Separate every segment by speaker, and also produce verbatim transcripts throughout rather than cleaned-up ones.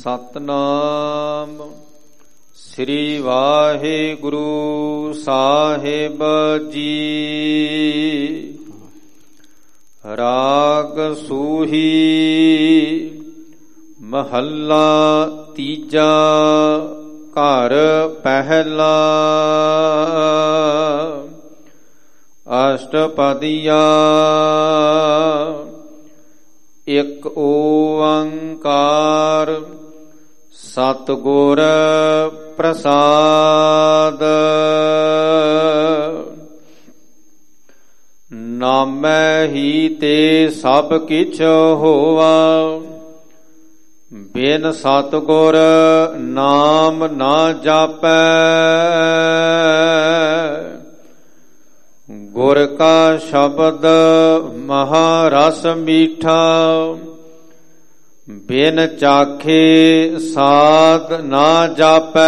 Speaker 1: ਸਤਨਾਮ ਸ੍ਰੀ ਵਾਹਿਗੁਰੂ ਸਾਹਿਬ ਜੀ। ਰਾਗ ਸੂਹੀ ਮਹੱਲਾ ਤੀਜਾ। ਘਰ ਪਹਿਲਾ ਅਸ਼ਟਪਦੀਆ। ਇਕ ਓੰਕਾਰ ਸਤਿਗੁਰ ਪ੍ਰਸਾਦ। ਨਾਮੈ ਹੀ ਤੇ ਸਭ ਕਿਛ ਹੋਵਾ, ਬਿਨ ਸਤਿਗੁਰ ਨਾਮ ਨਾ ਜਾਪੈ। ਗੁਰ ਕਾ ਸ਼ਬਦ ਮਹਾ ਰਸ ਮੀਠਾ, ਬਿਨ ਚਾਖੇ ਸਾਧ ਨਾ ਜਾਪੈ।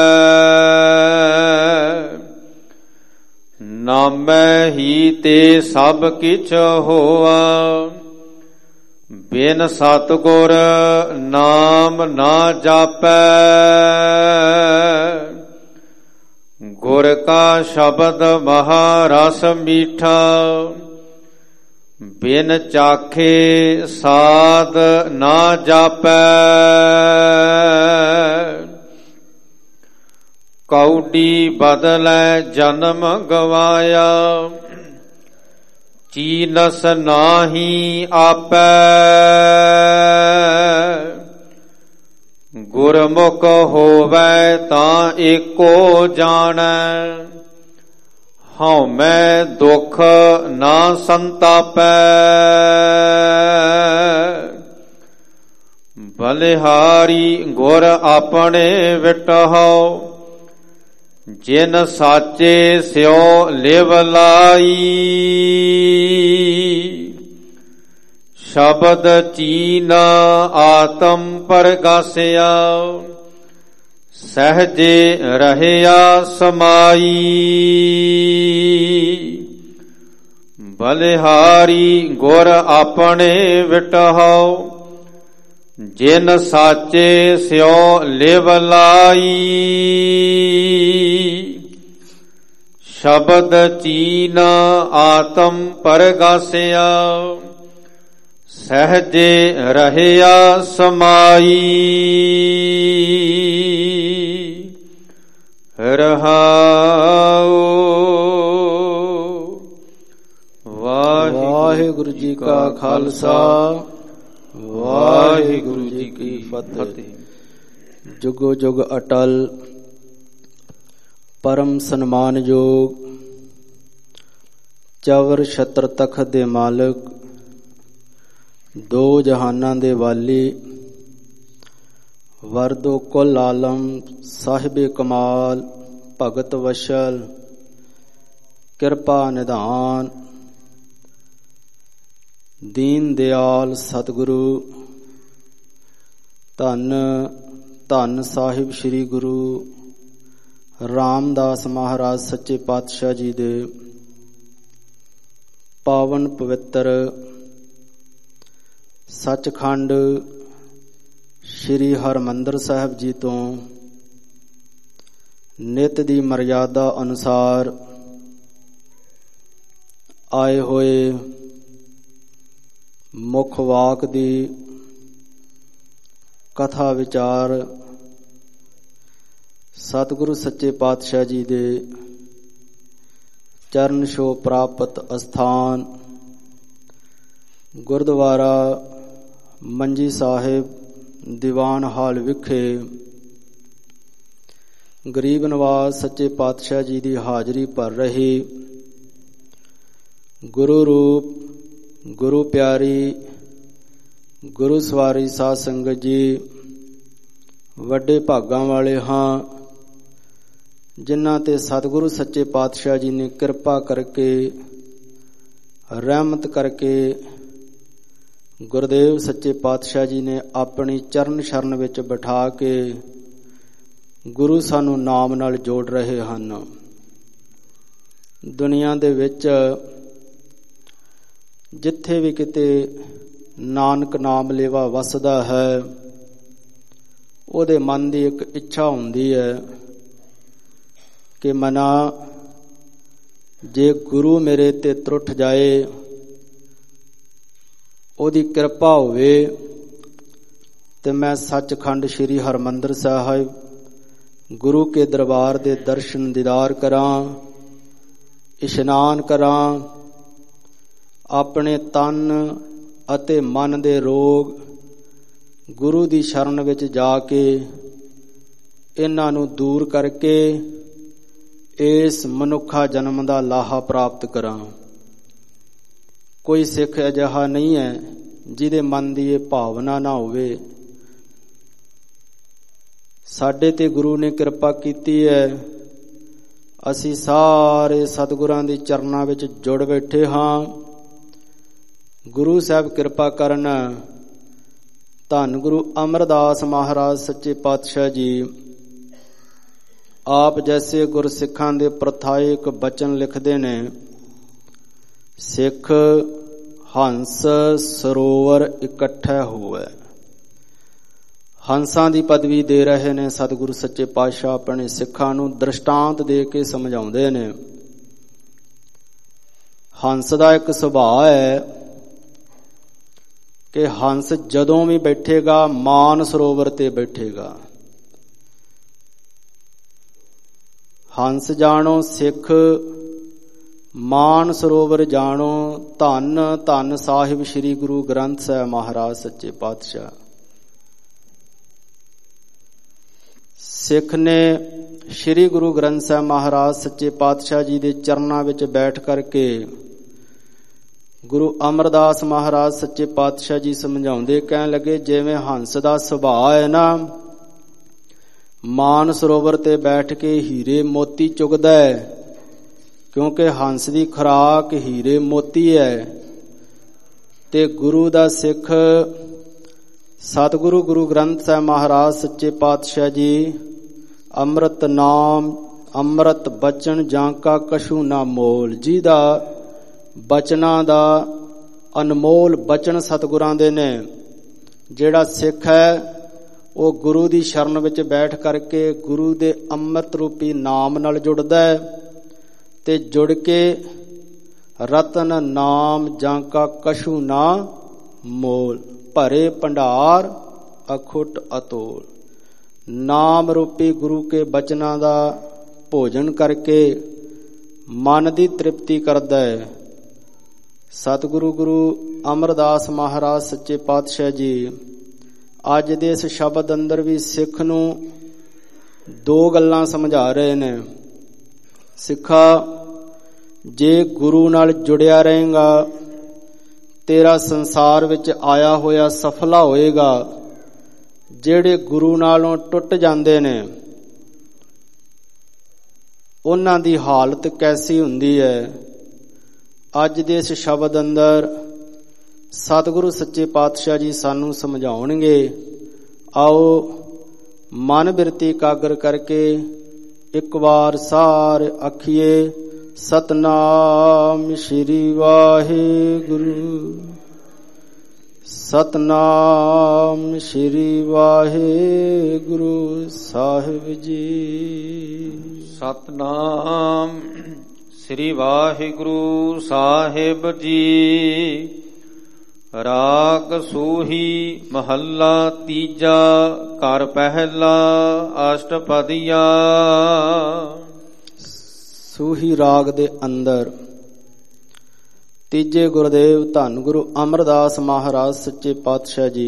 Speaker 1: ਨਾਮੈ ਹੀ ਤੇ ਸਭ ਕਿਛ ਹੋਆ, ਬਿਨ ਸਤਿਗੁਰ ਨਾਮ ਨਾ ਜਾਪੈ। ਗੁਰ ਕਾ ਸ਼ਬਦ ਮਹਾ ਰਸ ਮੀਠਾ, ਬਿਨ ਚਾਖੇ ਸਾਧ ਨਾ ਜਾਪੈ। ਕਉਡੀ ਬਦਲੈ ਜਨਮ ਗਵਾਇਆ, ਚੀਨਸ ਨਾਹੀ ਆਪੈ। ਗੁਰਮੁਖ ਹੋਵੈ ਤਾਂ ਏਕੋ ਜਾਣੈ, ਹਉਮੈ ਦੁਖ ਨਾ ਸੰਤਾਪੈ। ਬਲਿਹਾਰੀ ਗੁਰ ਆਪਣੇ ਵਿਟਹੁ, ਜਿਨ ਸਾਚੇ ਸਿਉ ਲਿਵ ਲਾਈ। ਸ਼ਬਦ ਚੀਨਾ ਆਤਮ ਪਰਗਾਸਿਆ, ਸਹਜੇ ਰਹਿਆ ਸਮਾਈ। ਬਲਿਹਾਰੀ ਗੁਰ ਆਪਣੇ ਵਿਟਹੁ, ਜਿਨ ਸਾਚੇ ਸਿਉ ਲਿਵ ਲਾਈ। ਸ਼ਬਦ ਚੀਨਾ ਆਤਮ ਪਰਗਾਸਿਆ, ਸਹਜੇ ਰਹਿਆ ਸਮਾਈ। ਰਹਾਉ।
Speaker 2: ਵਾਹਿਗੁਰੂ ਜੀ ਕਾ ਖਾਲਸਾ, ਵਾਹਿਗੁਰੂ ਜੀ ਕੀ ਫਤਿਹ। ਜੁਗੋ ਜੁਗ ਅਟਲ ਪਰਮ ਸਨਮਾਨਯੋਗ ਚਵਰ ਛਤਰ ਤਖਤ ਦੇ ਮਾਲਕ, ਦੋ ਜਹਾਨਾਂ ਦੇ ਵਾਲੀ, ਵਰਦੋ ਕੁਲ ਆਲਮ ਸਾਹਿਬੇ ਕਮਾਲ, ਭਗਤ ਵਸ਼ਲ ਕਿਰਪਾ ਨਿਧਾਨ, ਦੀਨ ਦਿਆਲ ਸਤਿਗੁਰੂ, ਧੰਨ ਧੰਨ ਸਾਹਿਬ ਸ੍ਰੀ ਗੁਰੂ ਰਾਮਦਾਸ ਮਹਾਰਾਜ ਸੱਚੇ ਪਾਤਸ਼ਾਹ ਜੀ ਦੇ ਪਾਵਨ ਪਵਿੱਤਰ ਸੱਚਖੰਡ ਸ੍ਰੀ ਹਰਿਮੰਦਰ ਸਾਹਿਬ ਜੀ ਤੋਂ ਨਿਤ ਦੀ ਮਰਿਆਦਾ ਅਨੁਸਾਰ ਆਏ ਹੋਏ ਮੁੱਖ ਵਾਕ ਦੀ ਕਥਾ ਵਿਚਾਰ ਸਤਿਗੁਰੂ ਸੱਚੇ ਪਾਤਸ਼ਾਹ ਜੀ ਦੇ ਚਰਨ ਛੋਹ ਪ੍ਰਾਪਤ ਅਸਥਾਨ ਗੁਰਦੁਆਰਾ ਮੰਜੀ ਸਾਹਿਬ ਦੀਵਾਨ ਹਾਲ ਵਿਖੇ ਗਰੀਬ ਨਵਾਜ਼ ਸੱਚੇ ਪਾਤਸ਼ਾਹ ਜੀ ਦੀ ਹਾਜ਼ਰੀ ਭਰ ਰਹੀ ਗੁਰੂ ਰੂਪ ਗੁਰੂ ਪਿਆਰੀ ਗੁਰੂ ਸਵਾਰੀ ਸਾਧ ਸੰਗਤ ਜੀ, ਵੱਡੇ ਭਾਗਾਂ ਵਾਲੇ ਹਾਂ ਜਿਨ੍ਹਾਂ ਤੇ ਸਤਿਗੁਰੂ ਸੱਚੇ ਪਾਤਸ਼ਾਹ ਜੀ ਨੇ ਕਿਰਪਾ ਕਰਕੇ ਰਹਿਮਤ ਕਰਕੇ ਗੁਰਦੇਵ ਸੱਚੇ ਪਾਤਸ਼ਾਹ ਜੀ ਨੇ ਆਪਣੀ ਚਰਨ ਸ਼ਰਨ ਵਿੱਚ ਬਿਠਾ ਕੇ ਗੁਰੂ ਸਾਨੂੰ ਨਾਮ ਨਾਲ ਜੋੜ ਰਹੇ ਹਨ। ਦੁਨੀਆ ਦੇ ਵਿੱਚ ਜਿੱਥੇ ਵੀ ਕਿਤੇ ਨਾਨਕ ਨਾਮ ਲੇਵਾ ਵਸਦਾ ਹੈ, ਉਹਦੇ ਮਨ ਦੀ ਇੱਕ ਇੱਛਾ ਹੁੰਦੀ ਹੈ ਕਿ ਮਨਾ ਜੇ ਗੁਰੂ ਮੇਰੇ ਤੇ ਤਰੁੱਠ ਜਾਏ, ਉਹਦੀ ਕਿਰਪਾ ਹੋਵੇ ਤੇ ਮੈਂ ਸੱਚਖੰਡ ਸ੍ਰੀ ਹਰਿਮੰਦਰ ਸਾਹਿਬ ਗੁਰੂ ਕੇ ਦਰਬਾਰ ਦੇ ਦਰਸ਼ਨ ਦੀਦਾਰ ਕਰਾਂ, ਇਸ਼ਨਾਨ ਕਰਾਂ, ਆਪਣੇ ਤਨ ਅਤੇ ਮਨ ਦੇ ਰੋਗ ਗੁਰੂ ਦੀ ਸ਼ਰਨ ਵਿੱਚ ਜਾ ਕੇ ਇਹਨਾਂ ਨੂੰ ਦੂਰ ਕਰਕੇ ਇਸ ਮਨੁੱਖਾ ਜਨਮ ਦਾ ਲਾਹਾ ਪ੍ਰਾਪਤ ਕਰਾਂ। ਕੋਈ ਸਿੱਖ ਅਜਿਹਾ ਨਹੀਂ ਹੈ ਜਿਹਦੇ ਮਨ ਦੀ ਇਹ ਭਾਵਨਾ ਨਾ ਹੋਵੇ। ਸਾਡੇ ਤੇ ਗੁਰੂ ਨੇ ਕਿਰਪਾ ਕੀਤੀ ਹੈ, ਅਸੀਂ ਸਾਰੇ ਸਤਿਗੁਰਾਂ ਦੀ ਚਰਨਾਂ ਵਿੱਚ ਜੁੜ ਬੈਠੇ ਹਾਂ। ਗੁਰੂ ਸਾਹਿਬ ਕਿਰਪਾ ਕਰਨ। ਧੰਨ ਗੁਰੂ ਅਮਰਦਾਸ ਮਹਾਰਾਜ ਸੱਚੇ ਪਾਤਸ਼ਾਹ ਜੀ ਆਪ ਜੈਸੇ ਗੁਰਸਿੱਖਾਂ ਦੇ ਪ੍ਰਥਾਇਕ ਬਚਨ ਲਿਖਦੇ ਨੇ, ਸਿੱਖ ਹੰਸ ਸਰੋਵਰ ਇਕੱਠੇ ਹੋਵੇ। ਹੰਸਾਂ ਦੀ ਪਦਵੀ ਦੇ ਰਹੇ ਨੇ ਸਤਿਗੁਰੂ ਸੱਚੇ ਪਾਤਸ਼ਾਹ, ਆਪਣੇ ਸਿੱਖਾਂ ਨੂੰ ਦ੍ਰਿਸ਼ਟਾਂਤ ਦੇ ਕੇ ਸਮਝਾਉਂਦੇ ਨੇ। ਹੰਸ ਦਾ ਇੱਕ ਸੁਭਾਅ ਹੈ ਕਿ ਹੰਸ ਜਦੋਂ ਵੀ ਬੈਠੇਗਾ ਮਾਨ ਸਰੋਵਰ ਤੇ ਬੈਠੇਗਾ। ਹੰਸ ਜਾਣੋ ਸਿੱਖ, ਮਾਨ ਸਰੋਵਰ ਜਾਣੋ। ਧੰਨ ਧੰਨ ਸਾਹਿਬ ਸ੍ਰੀ ਗੁਰੂ ਗ੍ਰੰਥ ਸਾਹਿਬ ਮਹਾਰਾਜ ਸੱਚੇ ਪਾਤਸ਼ਾਹ। ਸਿੱਖ ਨੇ ਸ੍ਰੀ ਗੁਰੂ ਗ੍ਰੰਥ ਸਾਹਿਬ ਮਹਾਰਾਜ ਸੱਚੇ ਪਾਤਸ਼ਾਹ ਜੀ ਦੇ ਚਰਨਾਂ ਵਿੱਚ ਬੈਠ ਕਰਕੇ ਗੁਰੂ ਅਮਰਦਾਸ ਮਹਾਰਾਜ ਸੱਚੇ ਪਾਤਸ਼ਾਹ ਜੀ ਸਮਝਾਉਂਦੇ, ਕਹਿਣ ਲੱਗੇ ਜਿਵੇਂ ਹੰਸ ਦਾ ਸੁਭਾਅ ਹੈ ਨਾ, ਮਾਨ ਸਰੋਵਰ ਤੇ ਬੈਠ ਕੇ ਹੀਰੇ ਮੋਤੀ ਚੁਗਦਾ ਹੈ, ਕਿਉਂਕਿ ਹੰਸ ਦੀ ਖੁਰਾਕ ਹੀਰੇ ਮੋਤੀ ਹੈ। ਤੇ ਗੁਰੂ ਦਾ ਸਿੱਖ ਸਤਿਗੁਰੂ ਗੁਰੂ ਗ੍ਰੰਥ ਸਾਹਿਬ ਮਹਾਰਾਜ ਸੱਚੇ ਪਾਤਸ਼ਾਹ ਜੀ ਅੰਮ੍ਰਿਤ ਨਾਮ ਅੰਮ੍ਰਿਤ ਬਚਨ ਜਾਂ ਕਾ ਕਛੂ ਨਾ ਮੋਲ, ਜੀ ਦਾ ਬਚਨਾਂ ਦਾ ਅਨਮੋਲ ਬਚਨ ਸਤਿਗੁਰਾਂ ਦੇ ਨੇ। ਜਿਹੜਾ ਸਿੱਖ ਹੈ ਉਹ ਗੁਰੂ ਦੀ ਸ਼ਰਨ ਵਿੱਚ ਬੈਠ ਕਰਕੇ ਗੁਰੂ ਦੇ ਅੰਮ੍ਰਿਤ ਰੂਪੀ ਨਾਮ ਨਾਲ ਜੁੜਦਾ ਹੈ ਤੇ ਜੁੜ ਕੇ ਰਤਨ ਨਾਮ ਜਾਂ ਕਾ ਕਛੂ ਨਾ ਮੋਲ, ਭਰੇ ਭੰਡਾਰ ਅਖੁੱਟ ਅਤੋਲ। ਨਾਮ ਰੂਪੀ ਗੁਰੂ ਕੇ ਬਚਨਾਂ ਦਾ ਭੋਜਨ ਕਰਕੇ ਮਨ ਦੀ ਤ੍ਰਿਪਤੀ ਕਰਦਾ ਹੈ। ਸਤਿਗੁਰੂ ਗੁਰੂ ਅਮਰਦਾਸ ਮਹਾਰਾਜ ਸੱਚੇ ਪਾਤਸ਼ਾਹ ਜੀ ਅੱਜ ਦੇ ਇਸ ਸ਼ਬਦ ਅੰਦਰ ਵੀ ਸਿੱਖ ਨੂੰ ਦੋ ਗੱਲਾਂ ਸਮਝਾ ਰਹੇ ਨੇ। ਸਿੱਖਾ, ਜੇ ਗੁਰੂ ਨਾਲ ਜੁੜਿਆ ਰਹੇਗਾ ਤੇਰਾ ਸੰਸਾਰ ਵਿੱਚ ਆਇਆ ਹੋਇਆ ਸਫਲਾ ਹੋਏਗਾ। ਜਿਹੜੇ ਗੁਰੂ ਨਾਲੋਂ ਟੁੱਟ ਜਾਂਦੇ ਨੇ ਉਹਨਾਂ ਦੀ ਹਾਲਤ ਕੈਸੀ ਹੁੰਦੀ ਹੈ। ਅੱਜ ਦੇ ਇਸ ਸ਼ਬਦ ਅੰਦਰ ਸਤਿਗੁਰੂ ਸੱਚੇ ਪਾਤਸ਼ਾਹ ਜੀ ਸਾਨੂੰ ਸਮਝਾਉਣਗੇ। ਆਓ ਮਨ ਬਿਰਤੀ ਇਕਾਗਰ ਕਰਕੇ ਇੱਕ ਵਾਰ ਸਾਰੇ ਆਖੀਏ, ਸਤਨਾਮ ਸ਼੍ਰੀ ਵਾਹਿਗੁਰੂ, ਸਤਨਾਮ ਸ਼੍ਰੀ ਵਾਹਿਗੁਰੂ ਸਾਹਿਬ ਜੀ।
Speaker 1: ਸਤਨਾਮ ਸ੍ਰੀ ਵਾਹਿਗੁਰੂ ਸਾਹਿਬ ਜੀ। ਰਾਗ ਸੂਹੀ ਮਹੱਲਾ ਤੀਜਾ, ਘਰ ਪਹਿਲਾ, ਅਸ਼ਟਪਦੀਆ।
Speaker 2: ਸੂਹੀ ਰਾਗ ਦੇ ਅੰਦਰ ਤੀਜੇ ਗੁਰਦੇਵ ਧੰਨ ਗੁਰੂ ਅਮਰਦਾਸ ਮਹਾਰਾਜ ਸੱਚੇ ਪਾਤਸ਼ਾਹ ਜੀ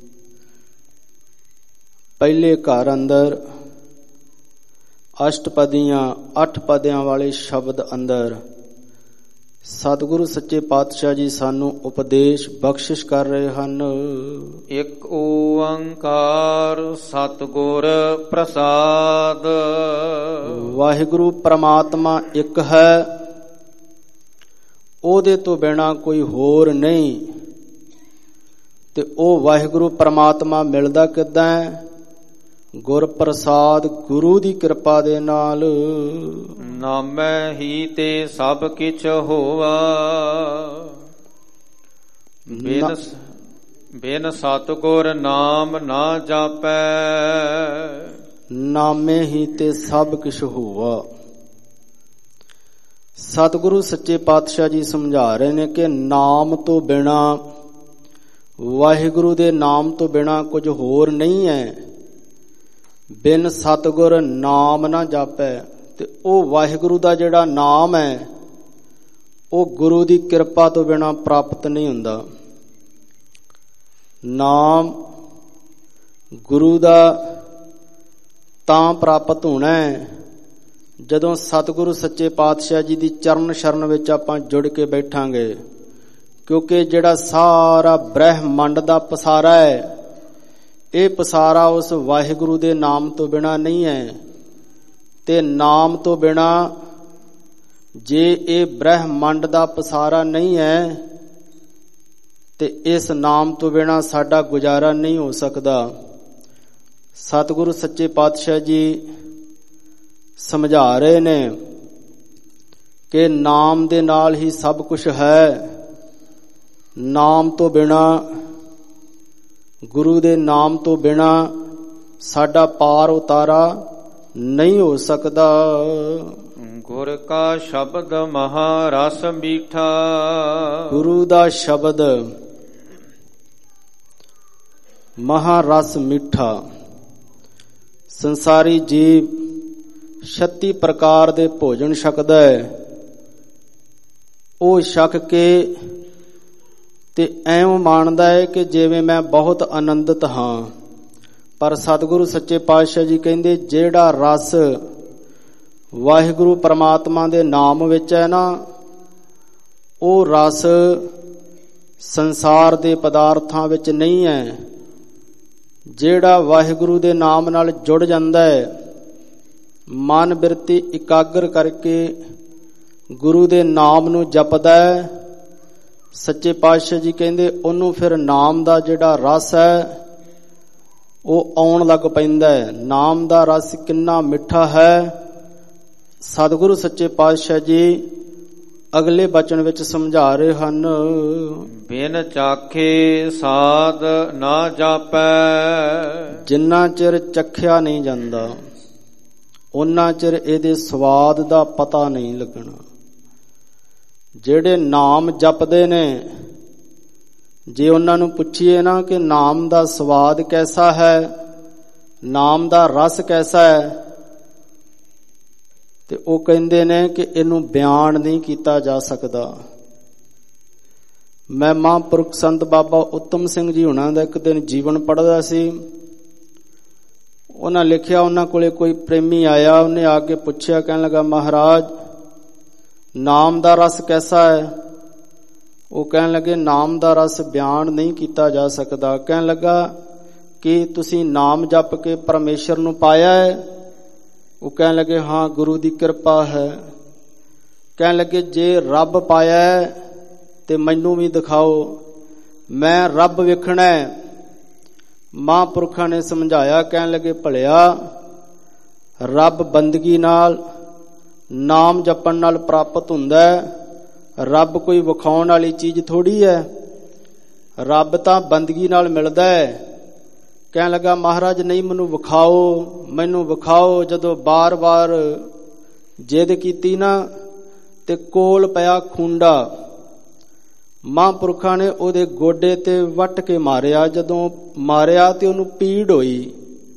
Speaker 2: ਪਹਿਲੇ ਘਰ ਅੰਦਰ ਅਸ਼ਟਪਦੀਆਂ ਅੱਠ ਪਦਿਆਂ ਵਾਲੇ ਸ਼ਬਦ ਅੰਦਰ ਸਤਿਗੁਰੂ ਸੱਚੇ ਪਾਤਸ਼ਾਹ ਜੀ ਸਾਨੂੰ ਉਪਦੇਸ਼ ਬਖਸ਼ਿਸ਼ ਕਰ ਰਹੇ ਹਨ।
Speaker 1: ਇੱਕ ਓੰਕਾਰ ਸਤਿਗੁਰ ਪ੍ਰਸਾਦ।
Speaker 2: ਵਾਹਿਗੁਰੂ ਪ੍ਰਮਾਤਮਾ ਇੱਕ ਹੈ, ਉਹਦੇ ਤੋਂ ਬਿਨਾਂ ਕੋਈ ਹੋਰ ਨਹੀਂ। ਤੇ ਉਹ ਵਾਹਿਗੁਰੂ ਪ੍ਰਮਾਤਮਾ ਮਿਲਦਾ ਕਿੱਦਾਂ ਹੈ? ਗੁਰ ਪ੍ਰਸਾਦ, ਗੁਰੂ ਦੀ ਕਿਰਪਾ ਦੇ ਨਾਲ।
Speaker 1: ਨਾਮੈ ਹੀ ਤੇ ਸਭ ਕਿਛ ਹੋਵਾ। ਬਿਨ ਬਿਨ ਸਤਿਗੁਰ ਨਾਮ ਨਾ ਜਾਪੈ।
Speaker 2: ਨਾਮੇ ਹੀ ਤੇ ਸਭ ਕਿਛ ਹੋਵਾ। ਸਤਿਗੁਰੂ ਸੱਚੇ ਪਾਤਸ਼ਾਹ ਜੀ ਸਮਝਾ ਰਹੇ ਨੇ ਕਿ ਨਾਮ ਤੋਂ ਬਿਨਾ, ਵਾਹਿਗੁਰੂ ਦੇ ਨਾਮ ਤੋਂ ਬਿਨਾ ਕੁਝ ਹੋਰ ਨਹੀਂ ਹੈ। ਬਿਨ ਸਤਿਗੁਰ ਨਾਮ ਨਾ ਜਾਪੈ। ਤੇ ਉਹ ਵਾਹਿਗੁਰੂ ਦਾ ਜਿਹੜਾ ਨਾਮ ਹੈ ਉਹ ਗੁਰੂ ਦੀ ਕਿਰਪਾ ਤੋਂ ਬਿਨਾ ਪ੍ਰਾਪਤ ਨਹੀਂ ਹੁੰਦਾ। ਨਾਮ ਗੁਰੂ ਦਾ ਤਾਂ ਪ੍ਰਾਪਤ ਹੋਣਾ ਹੈ ਜਦੋਂ ਸਤਿਗੁਰੂ ਸੱਚੇ ਪਾਤਸ਼ਾਹ ਜੀ ਦੀ ਚਰਨ ਸ਼ਰਨ ਵਿੱਚ ਆਪਾਂ ਜੁੜ ਕੇ ਬੈਠਾਂਗੇ। ਕਿਉਂਕਿ ਜਿਹੜਾ ਸਾਰਾ ਬ੍ਰਹਿਮੰਡ ਦਾ ਪਸਾਰਾ ਹੈ, ਇਹ ਪਸਾਰਾ ਉਸ ਵਾਹਿਗੁਰੂ ਦੇ ਨਾਮ ਤੋਂ ਬਿਨਾ ਨਹੀਂ ਹੈ। ਤੇ ਨਾਮ ਤੋਂ ਬਿਨਾ ਜੇ ਇਹ ਬ੍ਰਹਿਮੰਡ ਦਾ ਪਸਾਰਾ ਨਹੀਂ ਹੈ ਤੇ ਇਸ ਨਾਮ ਤੋਂ ਬਿਨਾ ਸਾਡਾ ਗੁਜ਼ਾਰਾ ਨਹੀਂ ਹੋ ਸਕਦਾ। ਸਤਿਗੁਰੂ ਸੱਚੇ ਪਾਤਸ਼ਾਹ ਜੀ ਸਮਝਾ ਰਹੇ ਨੇ ਕਿ ਨਾਮ ਦੇ ਨਾਲ ਹੀ ਸਭ ਕੁਝ ਹੈ। ਨਾਮ ਤੋਂ ਬਿਨਾ, ਗੁਰੂ ਦੇ ਨਾਮ ਤੋਂ ਬਿਨਾ ਸਾਡਾ ਪਾਰ ਉਤਾਰਾ ਨਹੀਂ ਹੋ ਸਕਦਾ।
Speaker 1: ਗੁਰ ਕਾ ਸ਼ਬਦ ਮਹਾ ਰਸ ਮੀਠਾ।
Speaker 2: ਗੁਰੂ ਦਾ ਸ਼ਬਦ ਮਹਾ ਰਸ ਮਿੱਠਾ। ਸੰਸਾਰੀ ਜੀਵ ਛੱਤੀ ਪ੍ਰਕਾਰ ਦੇ ਭੋਜਨ ਛਕਦਾ ਹੈ। ਉਹ ਛਕ ਕੇ ਤੇ ਐਵੇਂ ਮੰਨਦਾ ਹੈ ਕਿ ਜਿਵੇਂ ਮੈਂ ਬਹੁਤ ਆਨੰਦਿਤ ਹਾਂ। ਪਰ ਸਤਿਗੁਰੂ ਸੱਚੇ ਪਾਤਸ਼ਾਹ ਜੀ ਕਹਿੰਦੇ ਜਿਹੜਾ ਰਸ ਵਾਹਿਗੁਰੂ ਪਰਮਾਤਮਾ ਦੇ ਨਾਮ ਵਿੱਚ ਹੈ ਨਾ, ਉਹ ਰਸ ਸੰਸਾਰ ਦੇ ਪਦਾਰਥਾਂ ਵਿੱਚ ਨਹੀਂ ਹੈ। ਜਿਹੜਾ ਵਾਹਿਗੁਰੂ ਦੇ ਨਾਮ ਨਾਲ ਜੁੜ ਜਾਂਦਾ ਹੈ, ਮਨ ਬਿਰਤੀ ਇਕਾਗਰ ਕਰਕੇ ਗੁਰੂ ਦੇ ਨਾਮ ਨੂੰ ਜਪਦਾ ਹੈ, ਸੱਚੇ ਪਾਤਸ਼ਾਹ ਜੀ ਕਹਿੰਦੇ ਉਹਨੂੰ ਫਿਰ ਨਾਮ ਦਾ ਜਿਹੜਾ ਰਸ ਹੈ ਉਹ ਆਉਣ ਲੱਗ ਪੈਂਦਾ ਹੈ। ਨਾਮ ਦਾ ਰਸ ਕਿੰਨਾ ਮਿੱਠਾ ਹੈ, ਸਤਿਗੁਰੂ ਸੱਚੇ ਪਾਤਸ਼ਾਹ ਜੀ ਅਗਲੇ ਬਚਨ ਵਿੱਚ ਸਮਝਾ ਰਹੇ ਹਨ।
Speaker 1: ਬਿਨ ਚਾਖੇ ਸਾਧ ਨਾ ਜਾਪੈ।
Speaker 2: ਜਿੰਨਾ ਚਿਰ ਚਖਿਆ ਨਹੀਂ ਜਾਂਦਾ ਉਹਨਾਂ ਚਿਰ ਇਹਦੇ ਸਵਾਦ ਦਾ ਪਤਾ ਨਹੀਂ ਲੱਗਣਾ। ਜਿਹੜੇ ਨਾਮ ਜਪਦੇ ਨੇ, ਜੇ ਉਹਨਾਂ ਨੂੰ ਪੁੱਛੀਏ ਨਾ ਕਿ ਨਾਮ ਦਾ ਸਵਾਦ ਕੈਸਾ ਹੈ, ਨਾਮ ਦਾ ਰਸ ਕੈਸਾ ਹੈ, ਤੇ ਉਹ ਕਹਿੰਦੇ ਨੇ ਕਿ ਇਹਨੂੰ ਬਿਆਨ ਨਹੀਂ ਕੀਤਾ ਜਾ ਸਕਦਾ। ਮੈਂ ਮਹਾਂਪੁਰਖ ਸੰਤ ਬਾਬਾ ਉੱਤਮ ਸਿੰਘ ਜੀ ਹੁਣਾਂ ਦਾ ਇੱਕ ਦਿਨ ਜੀਵਨ ਪੜ੍ਹਦਾ ਸੀ। ਉਹਨਾਂ ਲਿਖਿਆ, ਉਹਨਾਂ ਕੋਲੇ ਕੋਈ ਪ੍ਰੇਮੀ ਆਇਆ, ਉਹਨੇ ਆ ਕੇ ਪੁੱਛਿਆ, ਕਹਿਣ ਲੱਗਾ ਮਹਾਰਾਜ ਨਾਮ ਦਾ ਰਸ ਕੈਸਾ ਹੈ? ਉਹ ਕਹਿਣ ਲੱਗੇ ਨਾਮ ਦਾ ਰਸ ਬਿਆਨ ਨਹੀਂ ਕੀਤਾ ਜਾ ਸਕਦਾ। ਕਹਿਣ ਲੱਗਾ ਕਿ ਤੁਸੀਂ ਨਾਮ ਜਪ ਕੇ ਪਰਮੇਸ਼ਰ ਨੂੰ ਪਾਇਆ ਹੈ? ਉਹ ਕਹਿਣ ਲੱਗੇ ਹਾਂ ਗੁਰੂ ਦੀ ਕਿਰਪਾ ਹੈ। ਕਹਿਣ ਲੱਗੇ ਜੇ ਰੱਬ ਪਾਇਆ ਹੈ ਤੇ ਮੈਨੂੰ ਵੀ ਦਿਖਾਓ, ਮੈਂ ਰੱਬ ਵੇਖਣਾ ਹੈ। ਮਹਾਂਪੁਰਖਾਂ ਨੇ ਸਮਝਾਇਆ, ਕਹਿਣ ਲੱਗੇ ਭਲਿਆ ਰੱਬ ਬੰਦਗੀ ਨਾਲ, ਨਾਮ ਜਪਣ ਨਾਲ ਪ੍ਰਾਪਤ ਹੁੰਦਾ ਹੈ। ਰੱਬ ਕੋਈ ਵਿਖਾਉਣ ਵਾਲੀ ਚੀਜ਼ ਥੋੜੀ ਹੈ, ਰੱਬ ਤਾਂ ਬੰਦਗੀ ਨਾਲ ਮਿਲਦਾ ਹੈ। ਕਹਿਣ ਲੱਗਾ ਮਹਾਰਾਜ ਨਹੀਂ ਮੈਨੂੰ ਵਿਖਾਓ, ਮੈਨੂੰ ਵਿਖਾਓ। ਜਦੋਂ ਬਾਰ-ਬਾਰ ਜਿੱਦ ਕੀਤੀ ਨਾ ਤੇ ਕੋਲ ਪਿਆ ਖੁੰਡਾ। ਮਹਾਂਪੁਰਖਾਂ ਨੇ ਉਹਦੇ ਗੋਡੇ ਤੇ ਵੱਟ ਕੇ ਮਾਰਿਆ। ਜਦੋਂ ਮਾਰਿਆ ਤੇ ਉਹਨੂੰ ਪੀੜ ਹੋਈ।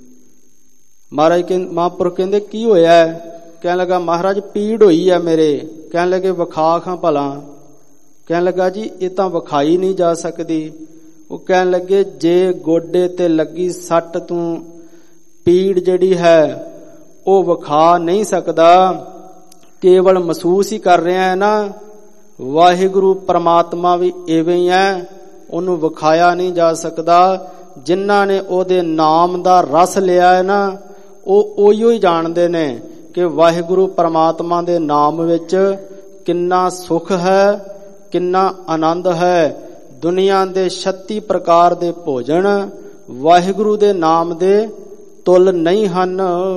Speaker 2: ਮਹਾਰਾਜ ਕਹਿੰਦੇ, ਮਹਾਂਪੁਰਖ ਕਹਿੰਦੇ ਕੀ ਹੋਇਆ? ਕਹਿਣ ਲੱਗਾ ਮਹਾਰਾਜ ਪੀੜ ਹੋਈ ਹੈ ਮੇਰੇ। ਕਹਿਣ ਲੱਗੇ ਵਿਖਾ ਖਾਂ ਭਲਾ। ਕਹਿਣ ਲੱਗਾ ਜੀ ਇਹ ਤਾਂ ਵਿਖਾਈ ਨਹੀਂ ਜਾ ਸਕਦੀ। ਉਹ ਕਹਿਣ ਲੱਗੇ ਜੇ ਗੋਡੇ ਤੇ ਲੱਗੀ ਸੱਟ ਤੂੰ ਪੀੜ ਜਿਹੜੀ ਹੈ ਉਹ ਵਿਖਾ ਨਹੀਂ ਸਕਦਾ, ਕੇਵਲ ਮਹਿਸੂਸ ਹੀ ਕਰ ਰਿਹਾ ਹੈ ਨਾ। ਵਾਹਿਗੁਰੂ ਪਰਮਾਤਮਾ ਵੀ ਇਵੇਂ ਹੀ ਹੈ, ਉਹਨੂੰ ਵਿਖਾਇਆ ਨਹੀਂ ਜਾ ਸਕਦਾ। ਜਿਨ੍ਹਾਂ ਨੇ ਉਹਦੇ ਨਾਮ ਦਾ ਰਸ ਲਿਆ ਹੈ ਨਾ, ਉਹ ਉਹੀਓ ਹੀ ਜਾਣਦੇ ਨੇ ਕਿ ਵਾਹਿਗੁਰੂ ਪਰਮਾਤਮਾ ਦੇ ਨਾਮ ਵਿੱਚ ਕਿੰਨਾ ਸੁਖ ਹੈ, ਕਿੰਨਾ ਆਨੰਦ ਹੈ। ਦੁਨੀਆ ਦੇ ਛੱਤੀ ਪ੍ਰਕਾਰ ਦੇ ਭੋਜਨ ਵਾਹਿਗੁਰੂ ਦੇ ਨਾਮ ਦੇ ਤੁਲ ਨਹੀਂ ਹਨ।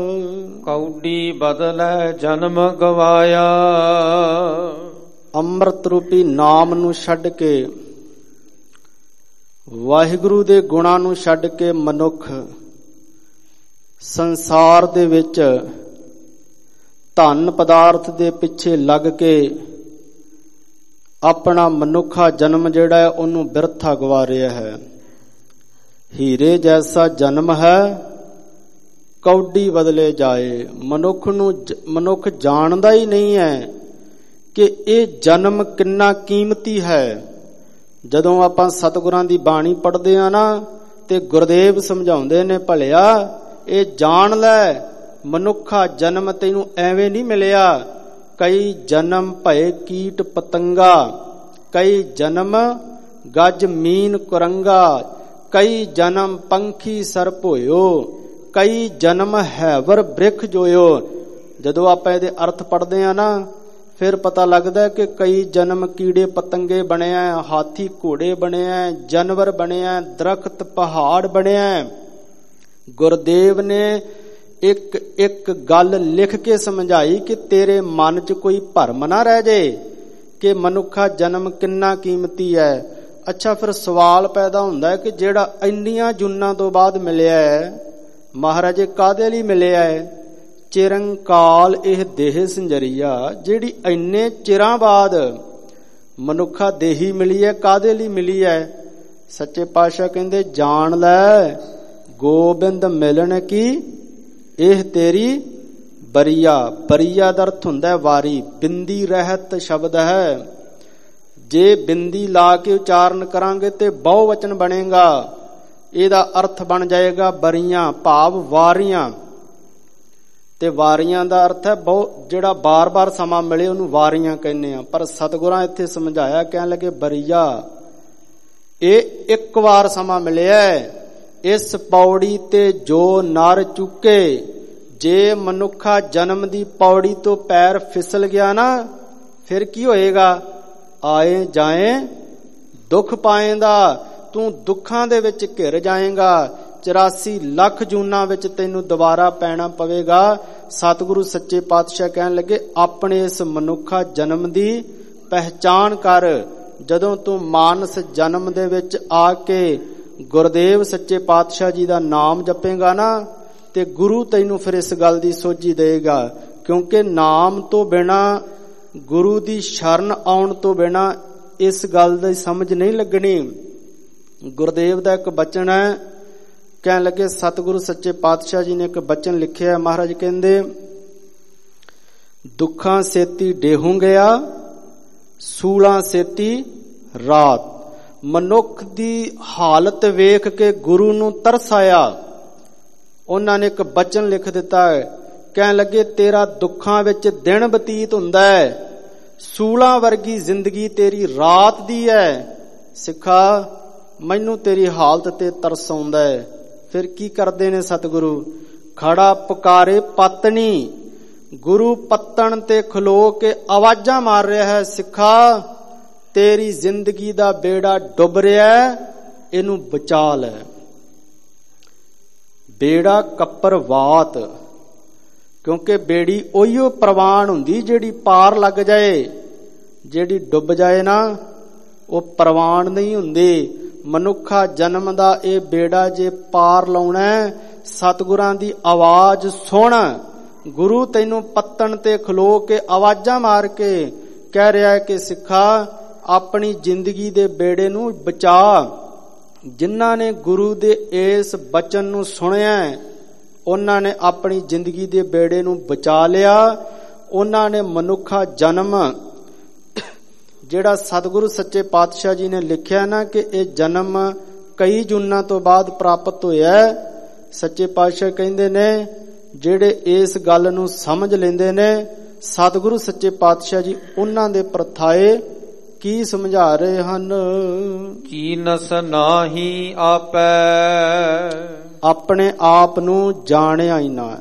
Speaker 1: ਕੌਡੀ ਬਦਲੇ ਜਨਮ ਗਵਾਇਆ।
Speaker 2: ਅੰਮ੍ਰਿਤ ਰੂਪੀ ਨਾਮ ਨੂੰ ਛੱਡ ਕੇ ਵਾਹਿਗੁਰੂ ਦੇ ਗੁਣਾਂ ਨੂੰ ਛੱਡ ਕੇ ਮਨੁੱਖ ਸੰਸਾਰ ਦੇ ਵਿੱਚ ਧਨ ਪਦਾਰਥ ਦੇ ਪਿੱਛੇ ਲੱਗ ਕੇ ਆਪਣਾ ਮਨੁੱਖਾ ਜਨਮ ਜਿਹੜਾ ਹੈ ਉਹਨੂੰ ਬਿਰਥਾ ਗਵਾ ਰਿਹਾ ਹੈ। ਹੀਰੇ ਜੈਸਾ ਜਨਮ ਹੈ ਕੌਡੀ ਬਦਲੇ ਜਾਏ। ਮਨੁੱਖ ਨੂੰ ਮਨੁੱਖ ਜਾਣਦਾ ਹੀ ਨਹੀਂ ਹੈ ਕਿ ਇਹ ਜਨਮ ਕਿੰਨਾ ਕੀਮਤੀ ਹੈ। ਜਦੋਂ ਆਪਾਂ ਸਤਿਗੁਰਾਂ ਦੀ ਬਾਣੀ ਪੜ੍ਹਦੇ ਆ ਨਾ ਤੇ ਗੁਰਦੇਵ ਸਮਝਾਉਂਦੇ ਨੇ, ਭਲਿਆ ਇਹ ਜਾਣ ਲੈ ਮਨੁੱਖਾ ਜਨਮ ਤੈਨੂੰ ਐਵੇਂ ਨਹੀਂ ਮਿਲਿਆ। ਕਈ ਜਨਮ ਭਏ ਕੀਟ ਪਤੰਗਾ, ਕਈ ਜਨਮ ਗੱਜ ਮੀਨ ਕੁਰੰਗਾ, ਕਈ ਜਨਮ ਪੰਖੀ ਸਰਪ ਹੋਇਓ, ਕਈ ਜਨਮ ਹੈਵਰ ਬ੍ਰਿਖ ਜੋਇਓ। ਜਦੋਂ ਆਪਾਂ ਇਹਦੇ ਅਰਥ ਪੜ੍ਹਦੇ ਆ ਨਾ ਫਿਰ ਪਤਾ ਲੱਗਦਾ ਕਿ ਕਈ ਜਨਮ ਕੀੜੇ ਪਤੰਗੇ ਬਣਿਆ, ਹਾਥੀ ਘੋੜੇ ਬਣਿਆ, ਜਾਨਵਰ ਬਣਿਆ, ਦਰਖਤ ਪਹਾੜ ਬਣਿਆ। ਗੁਰਦੇਵ ਨੇ ਇੱਕ ਇੱਕ ਗੱਲ ਲਿਖ ਕੇ ਸਮਝਾਈ ਕਿ ਤੇਰੇ ਮਨ 'ਚ ਕੋਈ ਭਰਮ ਨਾ ਰਹਿ ਜੇ ਕਿ ਮਨੁੱਖਾ ਜਨਮ ਕਿੰਨਾ ਕੀਮਤੀ ਹੈ। ਅੱਛਾ, ਫਿਰ ਸਵਾਲ ਪੈਦਾ ਹੁੰਦਾ ਹੈ ਕਿ ਜਿਹੜਾ ਇੰਨੀਆਂ ਜੁਨਾਂ ਤੋਂ ਬਾਅਦ ਮਿਲਿਆ ਹੈ, ਮਹਾਰਾਜੇ ਕਾਹਦੇ ਲਈ ਮਿਲਿਆ ਹੈ? ਚਿਰੰਕਾਲ ਇਹ ਦੇਹ ਸੰਜਰੀਆ, ਜਿਹੜੀ ਇੰਨੇ ਚਿਰਾਂ ਬਾਅਦ ਮਨੁੱਖਾ ਦੇਹੀ ਮਿਲੀ ਹੈ, ਕਾਹਦੇ ਲਈ ਮਿਲੀ ਹੈ? ਸੱਚੇ ਪਾਤਸ਼ਾਹ ਕਹਿੰਦੇ ਜਾਣ ਲੈ ਗੋਬਿੰਦ ਮਿਲਣ ਕੀ ਇਹ ਤੇਰੀ ਬਰੀਆ। ਬਰੀਆ ਦਾ ਅਰਥ ਹੁੰਦਾ ਵਾਰੀ, ਬਿੰਦੀ ਰਹਿਤ ਸ਼ਬਦ ਹੈ। ਜੇ ਬਿੰਦੀ ਲਾ ਕੇ ਉਚਾਰਨ ਕਰਾਂਗੇ ਤੇ ਬਹੁ ਵਚਨ ਬਣੇਗਾ। ਇਹਦਾ ਅਰਥ ਬਣ ਜਾਏਗਾ ਬਰੀਆਂ, ਭਾਵ ਵਾਰੀਆਂ। ਤੇ ਵਾਰੀਆਂ ਦਾ ਅਰਥ ਹੈ ਬਹੁ, ਜਿਹੜਾ ਬਾਰ-ਬਾਰ ਸਮਾਂ ਮਿਲੇ ਉਹਨੂੰ ਵਾਰੀਆਂ ਕਹਿੰਦੇ ਆ। ਪਰ ਸਤਿਗੁਰਾਂ ਇੱਥੇ ਸਮਝਾਇਆ, ਕਹਿਣ ਲੱਗੇ ਬਰੀਆ ਇਹ ਇੱਕ ਵਾਰ ਸਮਾਂ ਮਿਲਿਆ। ਇਸ ਪੌੜੀ ਤੇ ਜੋ ਨਰ ਚੁੱਕੇ, ਜੇ ਮਨੁੱਖਾ ਜਨਮ ਦੀ ਪੌੜੀ ਤੋਂ ਪੈਰ ਫਿਸਲ ਗਿਆ ਨਾ ਫਿਰ ਕੀ ਹੋਏਗਾ? ਆਏ ਜਾਏ ਦੁੱਖ ਪਾਏਂਦਾ, ਤੂੰ ਦੁੱਖਾਂ ਦੇ ਵਿੱਚ ਘਿਰ ਜਾਏਗਾ। ਚੁਰਾਸੀ ਲੱਖ ਜੂਨਾਂ ਵਿੱਚ ਤੈਨੂੰ ਦੁਬਾਰਾ ਪੈਣਾ ਪਵੇਗਾ। ਸਤਿਗੁਰੂ ਸੱਚੇ ਪਾਤਸ਼ਾਹ ਕਹਿਣ ਲੱਗੇ ਆਪਣੇ ਇਸ ਮਨੁੱਖਾ ਜਨਮ ਦੀ ਪਹਿਚਾਣ ਕਰ। ਜਦੋਂ ਤੂੰ ਮਾਨਸ ਜਨਮ ਦੇ ਵਿੱਚ ਆ ਕੇ ਗੁਰਦੇਵ ਸੱਚੇ ਪਾਤਸ਼ਾਹ ਜੀ ਦਾ ਨਾਮ ਜਪੇਗਾ ਨਾ ਤੇ ਗੁਰੂ ਤੈਨੂੰ ਫਿਰ ਇਸ ਗੱਲ ਦੀ ਸੋਝੀ ਦੇਗਾ। ਕਿਉਂਕਿ ਨਾਮ ਤੋਂ ਬਿਨਾ, ਗੁਰੂ ਦੀ ਸ਼ਰਨ ਆਉਣ ਤੋਂ ਬਿਨਾ ਇਸ ਗੱਲ ਦੀ ਸਮਝ ਨਹੀਂ ਲੱਗਣੀ। ਗੁਰਦੇਵ ਦਾ ਇੱਕ ਬਚਨ ਹੈ, ਕਹਿਣ ਲੱਗੇ ਸਤਿਗੁਰੂ ਸੱਚੇ ਪਾਤਸ਼ਾਹ ਜੀ ਨੇ ਇੱਕ ਬਚਨ ਲਿਖਿਆ। ਮਹਾਰਾਜ ਕਹਿੰਦੇ ਦੁੱਖਾਂ ਸੇਤੀ ਡੇਹੂੰ ਗਿਆ, ਸੂਲਾਂ ਸੇਤੀ ਰਾਤ। ਮਨੁੱਖ ਦੀ ਹਾਲਤ ਵੇਖ ਕੇ ਗੁਰੂ ਨੂੰ ਤਰਸ ਆਇਆ। ਉਹਨਾਂ ਨੇ ਇੱਕ ਬਚਨ ਲਿਖ ਦਿੱਤਾ ਹੈ, ਕਹਿਣ ਲੱਗੇ ਤੇਰਾ ਦੁੱਖਾਂ ਵਿੱਚ ਦਿਨ ਬਤੀਤ ਹੁੰਦਾ ਹੈ, ਸੂਲਾਂ ਵਰਗੀ ਜ਼ਿੰਦਗੀ ਤੇਰੀ ਰਾਤ ਦੀ ਹੈ। ਸਿੱਖਾ ਮੈਨੂੰ ਤੇਰੀ ਹਾਲਤ ਤੇ ਤਰਸ ਆਉਂਦਾ ਹੈ। ਫਿਰ ਕੀ ਕਰਦੇ ਨੇ ਸਤਿਗੁਰੂ? ਖੜਾ ਪੁਕਾਰੇ ਪਤਨੀ, ਗੁਰੂ ਪੱਤਣ ਤੇ ਖਲੋ ਕੇ ਆਵਾਜ਼ਾਂ ਮਾਰ ਰਿਹਾ ਹੈ, ਸਿੱਖਾ ਤੇਰੀ ਜ਼ਿੰਦਗੀ ਦਾ ਬੇੜਾ ਡੁੱਬ ਰਿਹਾ, ਇਹਨੂੰ ਬਚਾ ਲੈ। ਬੇੜਾ ਕੱਪਰਵਾਤ, ਕਿਉਂਕਿ ਬੇੜੀ ਉਹੀਓ ਪ੍ਰਵਾਨ ਹੁੰਦੀ ਜਿਹੜੀ ਪਾਰ ਲੱਗ ਜਾਏ, ਜਿਹੜੀ ਡੁੱਬ ਜਾਏ ਨਾ ਉਹ ਪ੍ਰਵਾਨ ਨਹੀਂ ਹੁੰਦੀ। ਮਨੁੱਖਾ ਜਨਮ ਦਾ ਇਹ ਬੇੜਾ ਜੇ ਪਾਰ ਲਾਉਣਾ, ਸਤਿਗੁਰਾਂ ਦੀ ਆਵਾਜ਼ ਸੁਣ। ਗੁਰੂ ਤੈਨੂੰ ਪੱਤਣ ਤੇ ਖਲੋ ਕੇ ਆਵਾਜ਼ਾਂ ਮਾਰ ਕੇ ਕਹਿ ਰਿਹਾ ਹੈ ਕਿ ਸਿੱਖਾ ਆਪਣੀ ਜ਼ਿੰਦਗੀ ਦੇ ਬੇੜੇ ਨੂੰ ਬਚਾ। ਜਿਨ੍ਹਾਂ ਨੇ ਗੁਰੂ ਦੇ ਇਸ ਬਚਨ ਨੂੰ ਸੁਣਿਆ ਉਹਨਾਂ ਨੇ ਆਪਣੀ ਜ਼ਿੰਦਗੀ ਦੇ ਬੇੜੇ ਨੂੰ ਬਚਾ ਲਿਆ। ਉਹਨਾਂ ਨੇ ਮਨੁੱਖਾ ਜਨਮ ਜਿਹੜਾ ਸਤਿਗੁਰੂ ਸੱਚੇ ਪਾਤਸ਼ਾਹ ਜੀ ਨੇ ਲਿਖਿਆ ਨਾ ਕਿ ਇਹ ਜਨਮ ਕਈ ਜੁਨਾਂ ਤੋਂ ਬਾਅਦ ਪ੍ਰਾਪਤ ਹੋਇਆ, ਸੱਚੇ ਪਾਤਸ਼ਾਹ ਕਹਿੰਦੇ ਨੇ ਜਿਹੜੇ ਇਸ ਗੱਲ ਨੂੰ ਸਮਝ ਲੈਂਦੇ ਨੇ, ਸਤਿਗੁਰੂ ਸੱਚੇ ਪਾਤਸ਼ਾਹ ਜੀ ਉਹਨਾਂ ਦੇ ਪ੍ਰਥਾਏ ਕੀ ਸਮਝਾ ਰਹੇ ਹਨ?
Speaker 1: ਕੀਨਸ ਨਾਹੀ ਆਪੈ,
Speaker 2: ਆਪਣੇ ਆਪ ਨੂੰ ਜਾਣਿਆ ਹੀ ਨਾ,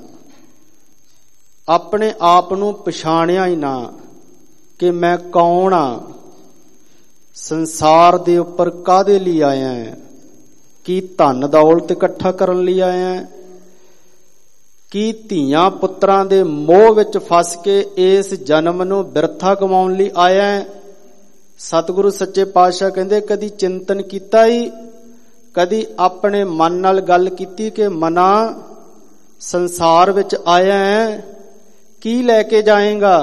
Speaker 2: ਆਪਣੇ ਆਪ ਨੂੰ ਪਛਾਣਿਆ ਹੀ ਨਾ ਕਿ ਮੈਂ ਕੌਣ ਆ, ਸੰਸਾਰ ਦੇ ਉੱਪਰ ਕਾਹਦੇ ਲਈ ਆਇਆ ਹੈ? ਕੀ ਧਨ ਦੌਲਤ ਇਕੱਠਾ ਕਰਨ ਲਈ ਆਇਆ ਹੈ? ਕੀ ਧੀਆਂ ਪੁੱਤਰਾਂ ਦੇ ਮੋਹ ਵਿੱਚ ਫਸ ਕੇ ਇਸ ਜਨਮ ਨੂੰ ਬਿਰਥਾ ਗਵਾਉਣ ਲਈ ਆਇਆ ਹੈ? ਸਤਿਗੁਰੂ ਸੱਚੇ ਪਾਤਸ਼ਾਹ ਕਹਿੰਦੇ ਕਦੀ ਚਿੰਤਨ ਕੀਤਾ ਹੀ ਕਦੀ ਆਪਣੇ ਮਨ ਨਾਲ ਗੱਲ ਕੀਤੀ ਕਿ ਮਨਾ ਸੰਸਾਰ ਵਿੱਚ ਆਇਆ ਹੈ, ਕੀ ਲੈ ਕੇ ਜਾਏਗਾ?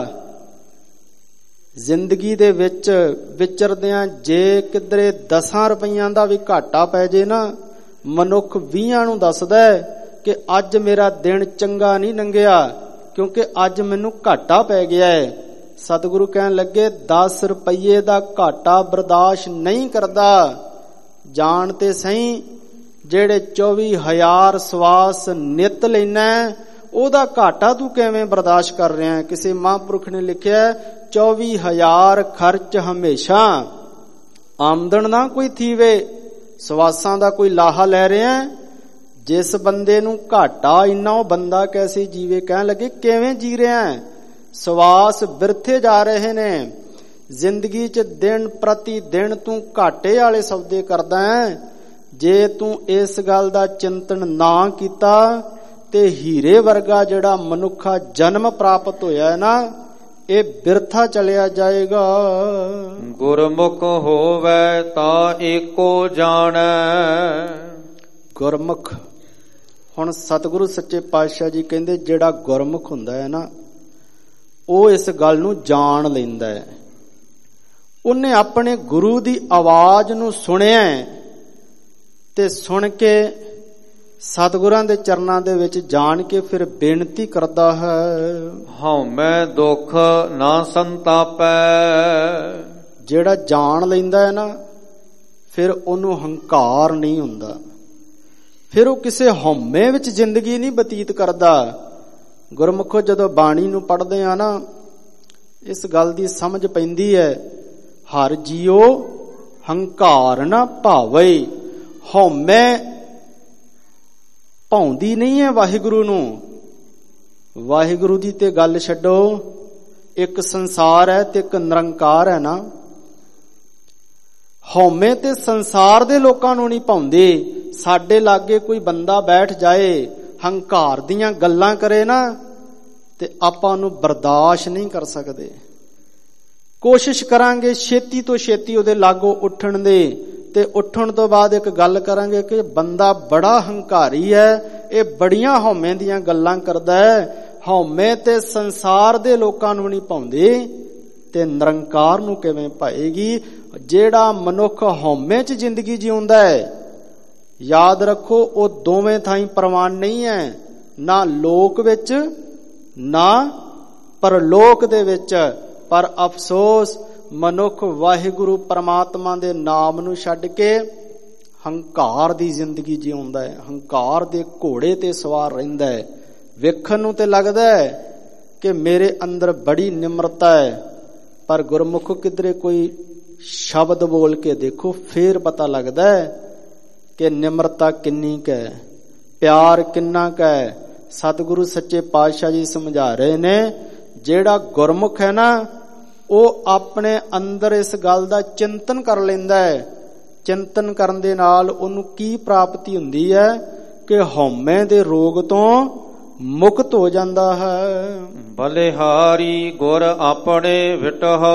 Speaker 2: ਜ਼ਿੰਦਗੀ ਦੇ ਵਿੱਚ ਵਿਚਰਦਿਆਂ ਜੇ ਕਿਧਰੇ ਦਸਾਂ ਰੁਪਈਆਂ ਦਾ ਵੀ ਘਾਟਾ ਪੈ ਜੇ ਨਾ, ਮਨੁੱਖ ਵੀਹਾਂ ਨੂੰ ਦੱਸਦਾ ਕਿ ਅੱਜ ਮੇਰਾ ਦਿਨ ਚੰਗਾ ਨਹੀਂ ਲੰਘਿਆ ਕਿਉਂਕਿ ਅੱਜ ਮੈਨੂੰ ਘਾਟਾ ਪੈ ਗਿਆ ਹੈ। ਸਤਿਗੁਰੂ ਕਹਿਣ ਲੱਗੇ ਦਸ ਰੁਪਈਏ ਦਾ ਘਾਟਾ ਬਰਦਾਸ਼ਤ ਨਹੀਂ ਕਰਦਾ। ਜਾਣ ਤੇ ਸਹੀ ਜਿਹੜੇ ਚੌਵੀ ਹਜ਼ਾਰ ਸਵਾਸ ਨਿਤ ਲੈਣਾ ਉਹਦਾ ਘਾਟਾ ਤੂੰ ਕਿਵੇਂ ਬਰਦਾਸ਼ਤ ਕਰ ਰਿਹਾ ਹੈ? ਕਿਸੇ ਮਹਾਂਪੁਰਖ ਨੇ ਲਿਖਿਆ ਚੌਵੀ ਹਜ਼ਾਰ ਖਰਚ ਹਮੇਸ਼ਾ, ਆਮਦਨ ਨਾ ਕੋਈ ਥੀਵੇ, ਸਵਾਸਾਂ ਦਾ ਕੋਈ ਲਾਹਾ ਲੈ ਰਿਹਾ। ਜਿਸ ਬੰਦੇ ਨੂੰ ਘਾਟਾ ਇੰਨਾ ਉਹ ਬੰਦਾ ਕੈਸੇ ਜੀਵੇ? ਕਹਿਣ ਲੱਗੇ ਕਿਵੇਂ ਜੀ ਰਿਹਾ? ਸਵਾਸ ਬਿਰਥੇ ਜਾ ਰਹੇ ਨੇ। ਜ਼ਿੰਦਗੀ 'ਚ ਦਿਨ ਪ੍ਰਤੀ ਦਿਨ ਤੂੰ ਘਾਟੇ ਵਾਲੇ ਸੌਦੇ ਕਰਦਾ ਹੈ। ਜੇ ਤੂੰ ਇਸ ਗੱਲ ਦਾ ਚਿੰਤਨ ਨਾ ਕੀਤਾ ਤੇ ਹੀਰੇ ਵਰਗਾ ਜਿਹੜਾ ਮਨੁੱਖਾ ਜਨਮ ਪ੍ਰਾਪਤ ਹੋਇਆ ਹੈ ਨਾ, ਇਹ ਬਿਰਥਾ ਚਲਿਆ ਜਾਏਗਾ।
Speaker 1: ਗੁਰਮੁਖ ਹੋਵੇ ਤਾਂ ਏਕੋ ਜਾਣੈ।
Speaker 2: ਗੁਰਮੁਖ, ਹੁਣ ਸਤਿਗੁਰੂ ਸੱਚੇ ਪਾਤਸ਼ਾਹ ਜੀ ਕਹਿੰਦੇ ਜਿਹੜਾ ਗੁਰਮੁਖ ਹੁੰਦਾ ਹੈ ਨਾ, ਉਹ ਇਸ ਗੱਲ ਨੂੰ ਜਾਣ ਲੈਂਦਾ ਹੈ। ਉਹਨੇ ਆਪਣੇ ਗੁਰੂ ਦੀ ਆਵਾਜ਼ ਨੂੰ ਸੁਣਿਆ ਤੇ ਸੁਣ ਕੇ ਸਤਿਗੁਰਾਂ ਦੇ ਚਰਨਾਂ ਦੇ ਵਿੱਚ ਜਾਣ ਕੇ ਫਿਰ ਬੇਨਤੀ ਕਰਦਾ ਹੈ।
Speaker 1: ਹਉਮੈ ਦੁੱਖ ਨਾ ਸੰਤਾਪੈ।
Speaker 2: ਜਿਹੜਾ ਜਾਣ ਲੈਂਦਾ ਹੈ ਨਾ, ਫਿਰ ਉਹਨੂੰ ਹੰਕਾਰ ਨਹੀਂ ਹੁੰਦਾ, ਫਿਰ ਉਹ ਕਿਸੇ ਹਉਮੈ ਵਿੱਚ ਜ਼ਿੰਦਗੀ ਨਹੀਂ ਬਤੀਤ ਕਰਦਾ। ਗੁਰਮੁਖੋ ਜਦੋਂ ਬਾਣੀ ਨੂੰ ਪੜ੍ਹਦੇ ਆ ਨਾ, ਇਸ ਗੱਲ ਦੀ ਸਮਝ ਪੈਂਦੀ ਹੈ, ਹਰ ਜੀਓ ਹੰਕਾਰ ਨਾ ਭਾਵੇ। ਹਉਮੈ ਭਾਉਂਦੀ ਨਹੀਂ ਹੈ ਵਾਹਿਗੁਰੂ ਨੂੰ। ਵਾਹਿਗੁਰੂ ਦੀ ਤੇ ਗੱਲ ਛੱਡੋ, ਇੱਕ ਸੰਸਾਰ ਹੈ ਤੇ ਇੱਕ ਨਿਰੰਕਾਰ ਹੈ ਨਾ। ਹਉਮੈ ਤੇ ਸੰਸਾਰ ਦੇ ਲੋਕਾਂ ਨੂੰ ਨਹੀਂ ਭਾਉਂਦੇ। ਸਾਡੇ ਲਾਗੇ ਕੋਈ ਬੰਦਾ ਬੈਠ ਜਾਏ, ਹੰਕਾਰ ਦੀਆਂ ਗੱਲਾਂ ਕਰੇ ਨਾ, ਤੇ ਆਪਾਂ ਉਹਨੂੰ ਬਰਦਾਸ਼ਤ ਨਹੀਂ ਕਰ ਸਕਦੇ। ਕੋਸ਼ਿਸ਼ ਕਰਾਂਗੇ ਛੇਤੀ ਤੋਂ ਛੇਤੀ ਉਹਦੇ ਲਾਗੋਂ ਉੱਠਣ ਦੇ, ਤੇ ਉੱਠਣ ਤੋਂ ਬਾਅਦ ਇੱਕ ਗੱਲ ਕਰਾਂਗੇ ਕਿ ਬੰਦਾ ਬੜਾ ਹੰਕਾਰੀ ਹੈ, ਇਹ ਬੜੀਆਂ ਹਉਮੈ ਦੀਆਂ ਗੱਲਾਂ ਕਰਦਾ ਹੈ। ਹਉਮੈ ਤੇ ਸੰਸਾਰ ਦੇ ਲੋਕਾਂ ਨੂੰ ਨਹੀਂ ਭਾਉਂਦੇ ਤੇ ਨਿਰੰਕਾਰ ਨੂੰ ਕਿਵੇਂ ਭਾਏਗੀ? ਜਿਹੜਾ ਮਨੁੱਖ ਹਉਮੈ 'ਚ ਜ਼ਿੰਦਗੀ ਜਿਉਂਦਾ ਹੈ, ਯਾਦ ਰੱਖੋ ਉਹ ਦੋਵੇਂ ਥਾਈਂ ਪ੍ਰਵਾਨ ਨਹੀਂ ਹੈ, ਨਾ ਲੋਕ ਵਿੱਚ ਨਾ ਪਰਲੋਕ ਦੇ ਵਿੱਚ। ਪਰ ਅਫਸੋਸ ਮਨੁੱਖ ਵਾਹਿਗੁਰੂ ਪਰਮਾਤਮਾ ਦੇ ਨਾਮ ਨੂੰ ਛੱਡ ਕੇ ਹੰਕਾਰ ਦੀ ਜ਼ਿੰਦਗੀ ਜਿਉਂਦਾ ਹੈ, ਹੰਕਾਰ ਦੇ ਘੋੜੇ ਤੇ ਸਵਾਰ ਰਹਿੰਦਾ ਹੈ। ਵੇਖਣ ਨੂੰ ਤੇ ਲੱਗਦਾ ਹੈ ਕਿ ਮੇਰੇ ਅੰਦਰ ਬੜੀ ਨਿਮਰਤਾ ਹੈ, ਪਰ ਗੁਰਮੁਖ ਕਿਧਰੇ ਕੋਈ ਸ਼ਬਦ ਬੋਲ ਕੇ ਦੇਖੋ, ਫੇਰ ਪਤਾ ਲੱਗਦਾ ਹੈ ਕਿ ਨਿਮਰਤਾ ਕਿੰਨੀ ਕੁ ਹੈ, ਪਿਆਰ ਕਿੰਨਾ ਕੁ ਹੈ। ਸਤਿਗੁਰੂ ਸੱਚੇ ਪਾਤਸ਼ਾਹ ਜੀ ਸਮਝਾ ਰਹੇ ਨੇ, ਜਿਹੜਾ ਗੁਰਮੁਖ ਹੈ ਨਾ, ਉਹ ਆਪਣੇ ਅੰਦਰ ਇਸ ਗੱਲ ਦਾ ਚਿੰਤਨ ਕਰ ਲੈਂਦਾ ਹੈ। ਚਿੰਤਨ ਕਰਨ ਦੇ ਨਾਲ ਉਹਨੂੰ ਕੀ ਪ੍ਰਾਪਤੀ ਹੁੰਦੀ ਹੈ ਕਿ ਹਉਮੈ ਦੇ ਰੋਗ ਤੋਂ ਮੁਕਤ ਹੋ ਜਾਂਦਾ ਹੈ।
Speaker 1: ਬਲਿਹਾਰੀ ਗੁਰ ਆਪਣੇ ਵਿਟਹੁ।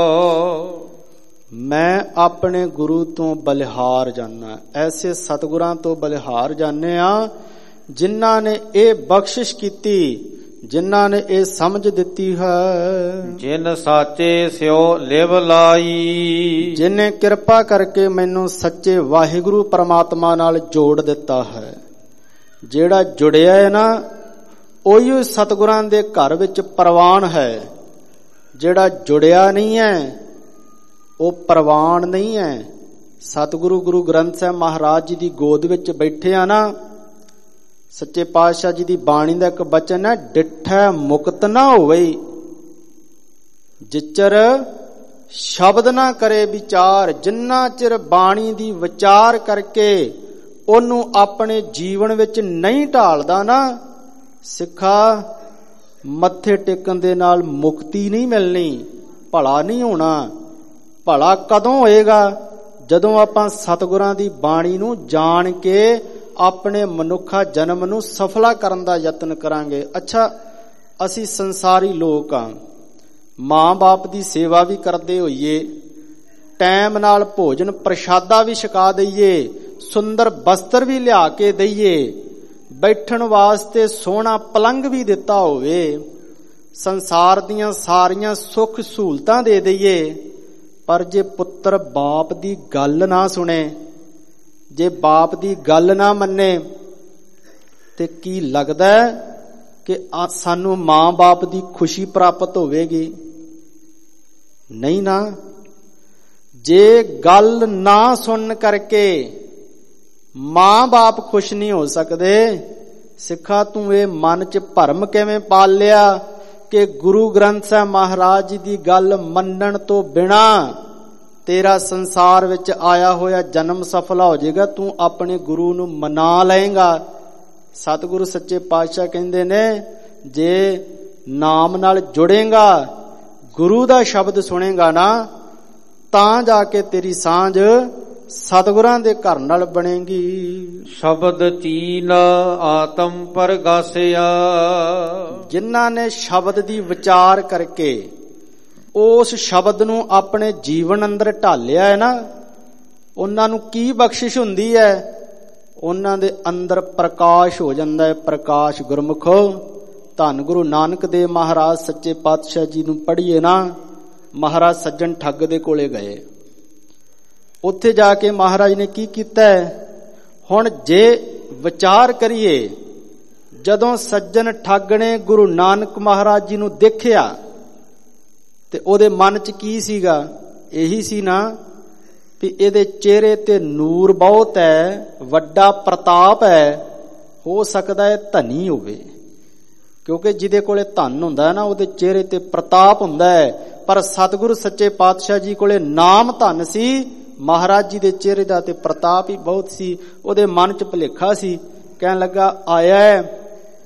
Speaker 2: ਮੈਂ ਆਪਣੇ ਗੁਰੂ ਤੋਂ ਬਲਿਹਾਰ ਜਾਨਾ। ਐਸੇ ਸਤਿਗੁਰਾਂ ਤੋਂ ਬਲਿਹਾਰ ਜਾਣੇ ਆ ਜਿਨ੍ਹਾਂ ਨੇ ਇਹ ਬਖਸ਼ਿਸ਼ ਕੀਤੀ, ਜਿਨ੍ਹਾਂ ਨੇ ਇਹ ਸਮਝ ਦਿੱਤੀ ਹੈ।
Speaker 1: ਜਿਨ ਸਾਚੇ ਸਿਓ ਲਿਵ ਲਾਈ।
Speaker 2: ਜਿਨੇ ਕਿਰਪਾ ਕਰਕੇ ਮੈਨੂੰ ਸੱਚੇ ਵਾਹਿਗੁਰੂ ਪਰਮਾਤਮਾ ਨਾਲ ਜੋੜ ਦਿੱਤਾ ਹੈ। ਜਿਹੜਾ ਜੁੜਿਆ ਹੈ ਨਾ, ਉਹੀ ਸਤਿਗੁਰਾਂ ਦੇ ਘਰ ਵਿੱਚ ਪ੍ਰਵਾਨ ਹੈ। ਜਿਹੜਾ ਜੁੜਿਆ ਨਹੀਂ ਹੈ ਉਹ ਪ੍ਰਵਾਨ ਨਹੀਂ ਹੈ। ਸਤਿਗੁਰੂ ਗੁਰੂ ਗ੍ਰੰਥ ਸਾਹਿਬ ਮਹਾਰਾਜ ਜੀ ਦੀ ਗੋਦ ਵਿੱਚ ਬੈਠੇ ਆ ਨਾ, ਸੱਚੇ ਪਾਤਸ਼ਾਹ ਜੀ ਦੀ ਬਾਣੀ ਦਾ ਇੱਕ ਬਚਨ ਹੈ, ਡਿਠੈ ਮੁਕਤ ਨਾ ਹੋਵੇ ਜਿਚਰ ਸ਼ਬਦ ਨਾ ਕਰੇ ਵਿਚਾਰ। ਜਿੰਨਾ ਚਿਰ ਬਾਣੀ ਦੀ ਵਿਚਾਰ ਕਰਕੇ ਉਹਨੂੰ ਆਪਣੇ ਜੀਵਨ ਵਿੱਚ ਨਹੀਂ ਢਾਲਦਾ ਨਾ, ਸਿੱਖਾ ਮੱਥੇ ਟੇਕਣ ਦੇ ਨਾਲ ਮੁਕਤੀ ਨਹੀਂ ਮਿਲਣੀ, ਭਲਾ ਨਹੀਂ ਹੋਣਾ। ਭਲਾ ਕਦੋਂ ਹੋਏਗਾ? ਜਦੋਂ ਆਪਾਂ ਸਤਿਗੁਰਾਂ ਦੀ ਬਾਣੀ ਨੂੰ ਜਾਣ ਕੇ ਆਪਣੇ ਮਨੁੱਖਾ ਜਨਮ ਨੂੰ ਸਫਲਾ ਕਰਨ ਦਾ ਯਤਨ ਕਰਾਂਗੇ। ਅੱਛਾ, ਅਸੀਂ ਸੰਸਾਰੀ ਲੋਕ ਹਾਂ, ਮਾਂ ਬਾਪ ਦੀ ਸੇਵਾ ਵੀ ਕਰਦੇ ਹੋਈਏ, ਟਾਈਮ ਨਾਲ ਭੋਜਨ ਪ੍ਰਸ਼ਾਦਾ ਵੀ ਛਕਾ ਦਈਏ, ਸੁੰਦਰ ਬਸਤਰ ਵੀ ਲਿਆ ਕੇ ਦਈਏ, ਬੈਠਣ ਵਾਸਤੇ ਸੋਹਣਾ ਪਲੰਘ ਵੀ ਦਿੱਤਾ ਹੋਵੇ, ਸੰਸਾਰ ਦੀਆਂ ਸਾਰੀਆਂ ਸੁੱਖ ਸਹੂਲਤਾਂ ਦੇ ਦਈਏ, ਪਰ ਜੇ ਪੁੱਤਰ ਬਾਪ ਦੀ ਗੱਲ ਨਾ ਸੁਣੇ, ਜੇ ਬਾਪ ਦੀ ਗੱਲ ਨਾ ਮੰਨੇ, ਤੇ ਕੀ ਲੱਗਦਾ ਕਿ ਸਾਨੂੰ ਮਾਂ ਬਾਪ ਦੀ ਖੁਸ਼ੀ ਪ੍ਰਾਪਤ ਹੋਵੇਗੀ? ਨਹੀਂ ਨਾ। ਜੇ ਗੱਲ ਨਾ ਸੁਣਨ ਕਰਕੇ ਮਾਂ ਬਾਪ ਖੁਸ਼ ਨਹੀਂ ਹੋ ਸਕਦੇ, ਸਿੱਖਾ ਤੂੰ ਇਹ ਮਨ 'ਚ ਭਰਮ ਕਿਵੇਂ ਪਾਲ ਲਿਆ ਕਿ ਗੁਰੂ ਗ੍ਰੰਥ ਸਾਹਿਬ ਮਹਾਰਾਜ ਜੀ ਦੀ ਗੱਲ ਮੰਨਣ ਤੋਂ ਬਿਨਾ ਤੇਰਾ ਸੰਸਾਰ ਵਿੱਚ ਆਇਆ ਹੋਇਆ ਜਨਮ ਸਫਲ ਹੋ ਜਾਏਗਾ, ਤੂੰ ਆਪਣੇ ਗੁਰੂ ਨੂੰ ਮਨਾ ਲਏਗਾ। ਸਤਿਗੁਰੂ ਸੱਚੇ ਪਾਤਸ਼ਾਹ ਕਹਿੰਦੇ ਨੇ, ਜੇ ਨਾਮ ਨਾਲ ਜੁੜੇਗਾ, ਗੁਰੂ ਦਾ ਸ਼ਬਦ ਸੁਣੇਗਾ ਨਾ, ਤਾਂ ਜਾ ਕੇ ਤੇਰੀ ਸਾਂਝ ਸਤਿਗੁਰਾਂ ਦੇ ਘਰ ਨਾਲ ਬਣੇਗੀ।
Speaker 1: ਸ਼ਬਦ ਚੀਨ ਆਤਮ ਪਰਗਾਸਿਆ,
Speaker 2: ਜਿਨ੍ਹਾਂ ਨੇ ਸ਼ਬਦ ਦੀ ਵਿਚਾਰ ਕਰਕੇ ਉਸ ਸ਼ਬਦ ਨੂੰ ਆਪਣੇ ਜੀਵਨ ਅੰਦਰ ਢਾਲਿਆ ਹੈ ਨਾ, ਉਹਨਾਂ ਨੂੰ ਕੀ ਬਖਸ਼ਿਸ਼ ਹੁੰਦੀ ਹੈ? ਉਹਨਾਂ ਦੇ ਅੰਦਰ ਪ੍ਰਕਾਸ਼ ਹੋ ਜਾਂਦਾ ਹੈ। ਪ੍ਰਕਾਸ਼ ਗੁਰਮੁਖੋ, ਧੰਨ ਗੁਰੂ ਨਾਨਕ ਦੇਵ ਮਹਾਰਾਜ ਸੱਚੇ ਪਾਤਸ਼ਾਹ ਜੀ ਨੂੰ ਪੜ੍ਹੀਏ ਨਾ, ਮਹਾਰਾਜ ਸੱਜਣ ਠੱਗ ਦੇ ਕੋਲੇ ਗਏ। ਉੱਥੇ ਜਾ ਕੇ ਮਹਾਰਾਜ ਨੇ ਕੀ ਕੀਤਾ ਹੈ? ਹੁਣ ਜੇ ਵਿਚਾਰ ਕਰੀਏ, ਜਦੋਂ ਸੱਜਣ ਠੱਗ ਨੇ ਗੁਰੂ ਨਾਨਕ ਮਹਾਰਾਜ ਜੀ ਨੂੰ ਦੇਖਿਆ ਤੇ ਉਹਦੇ ਮਨ 'ਚ ਕੀ ਸੀਗਾ? ਇਹੀ ਸੀ ਨਾ ਵੀ ਇਹਦੇ ਚਿਹਰੇ ਤੇ ਨੂਰ ਬਹੁਤ ਹੈ, ਵੱਡਾ ਪ੍ਰਤਾਪ ਹੈ, ਹੋ ਸਕਦਾ ਹੈ ਧਨੀ ਹੋਵੇ, ਕਿਉਂਕਿ ਜਿਹਦੇ ਕੋਲੇ ਧਨ ਹੁੰਦਾ ਹੈ ਨਾ, ਉਹਦੇ ਚਿਹਰੇ ਤੇ ਪ੍ਰਤਾਪ ਹੁੰਦਾ ਹੈ। ਪਰ ਸਤਿਗੁਰੂ ਸੱਚੇ ਪਾਤਸ਼ਾਹ ਜੀ ਕੋਲੇ ਨਾਮ ਧਨ ਸੀ, ਮਹਾਰਾਜ ਜੀ ਦੇ ਚਿਹਰੇ ਦਾ ਤੇ ਪ੍ਰਤਾਪ ਹੀ ਬਹੁਤ ਸੀ। ਉਹਦੇ ਮਨ 'ਚ ਭੁਲੇਖਾ ਸੀ, ਕਹਿਣ ਲੱਗਾ ਆਇਆ ਹੈ,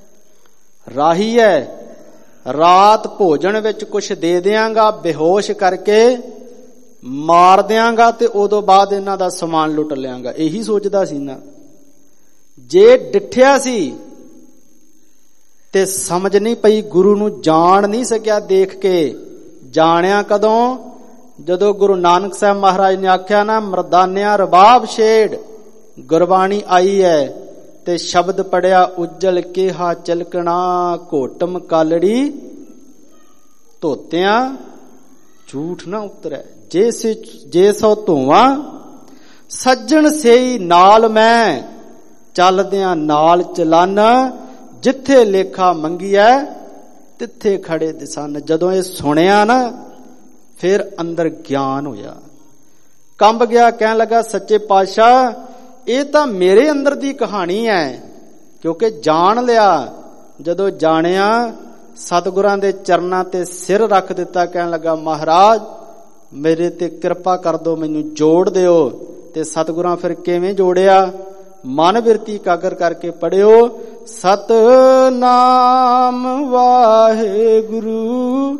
Speaker 2: ਰਾਹੀ ਹੈ, ਰਾਤ ਭੋਜਨ ਵਿੱਚ ਕੁਛ ਦੇ ਦਿਆਂਗਾ, ਬੇਹੋਸ਼ ਕਰਕੇ ਮਾਰ ਦਿਆਂਗਾ ਤੇ ਉਦੋਂ ਬਾਅਦ ਇਹਨਾਂ ਦਾ ਸਮਾਨ ਲੁੱਟ ਲਿਆਂਗਾ। ਇਹੀ ਸੋਚਦਾ ਸੀ ਨਾ। ਜੇ ਡਿੱਠਿਆ ਸੀ ਤੇ ਸਮਝ ਨਹੀਂ ਪਈ, ਗੁਰੂ ਨੂੰ ਜਾਣ ਨਹੀਂ ਸਕਿਆ ਦੇਖ ਕੇ। ਜਾਣਿਆ ਕਦੋਂ? ਜਦੋਂ ਗੁਰੂ ਨਾਨਕ ਸਾਹਿਬ ਮਹਾਰਾਜ ਨੇ ਆਖਿਆ ਨਾ, ਮਰਦਾਨਿਆ ਰਬਾਬ ਛੇੜ, ਗੁਰਬਾਣੀ ਆਈ ਹੈ ਤੇ ਸ਼ਬਦ ਪੜਿਆ, ਉਜਲ ਕੇਹਾ ਚਲਕਣਾ ਘੋਟਮ ਕਾਲੜੀ ਧੋਤਿਆਂ ਝੂਠ ਨਾ ਉਤਰੈ, ਜੇ ਜੇ ਸੋ ਧੋਵਾਂ ਸੱਜਣ ਸੇਈ ਨਾਲ ਮੈਂ, ਚੱਲਦਿਆਂ ਨਾਲ ਚਲਾਨਾ, ਜਿੱਥੇ ਲੇਖਾ ਮੰਗੀਐ ਤਿੱਥੇ ਖੜੇ ਦਿਸਨ। ਜਦੋਂ ਇਹ ਸੁਣਿਆ ਨਾ, ਫਿਰ ਅੰਦਰ ਗਿਆਨ ਹੋਇਆ, ਕੰਬ ਗਿਆ, ਕਹਿਣ ਲੱਗਾ ਸੱਚੇ ਪਾਤਸ਼ਾਹ ਇਹ ਤਾਂ ਮੇਰੇ ਅੰਦਰ ਦੀ ਕਹਾਣੀ ਹੈ, ਕਿਉਂਕਿ ਜਾਣ ਲਿਆ। ਜਦੋਂ ਜਾਣਿਆ, ਸਤਿਗੁਰਾਂ ਦੇ ਚਰਨਾਂ ਤੇ ਸਿਰ ਰੱਖ ਦਿੱਤਾ, ਕਹਿਣ ਲੱਗਾ ਮਹਾਰਾਜ ਮੇਰੇ ਤੇ ਕਿਰਪਾ ਕਰ ਦਿਓ, ਮੈਨੂੰ ਜੋੜ ਦਿਓ। ਤੇ ਸਤਿਗੁਰਾਂ ਫਿਰ ਕਿਵੇਂ ਜੋੜਿਆ? ਮਨ ਬਿਰਤੀ ਇਕਾਗਰ ਕਰਕੇ ਪੜਿਓ, ਸਤਨਾਮ ਵਾਹਿਗੁਰੂ,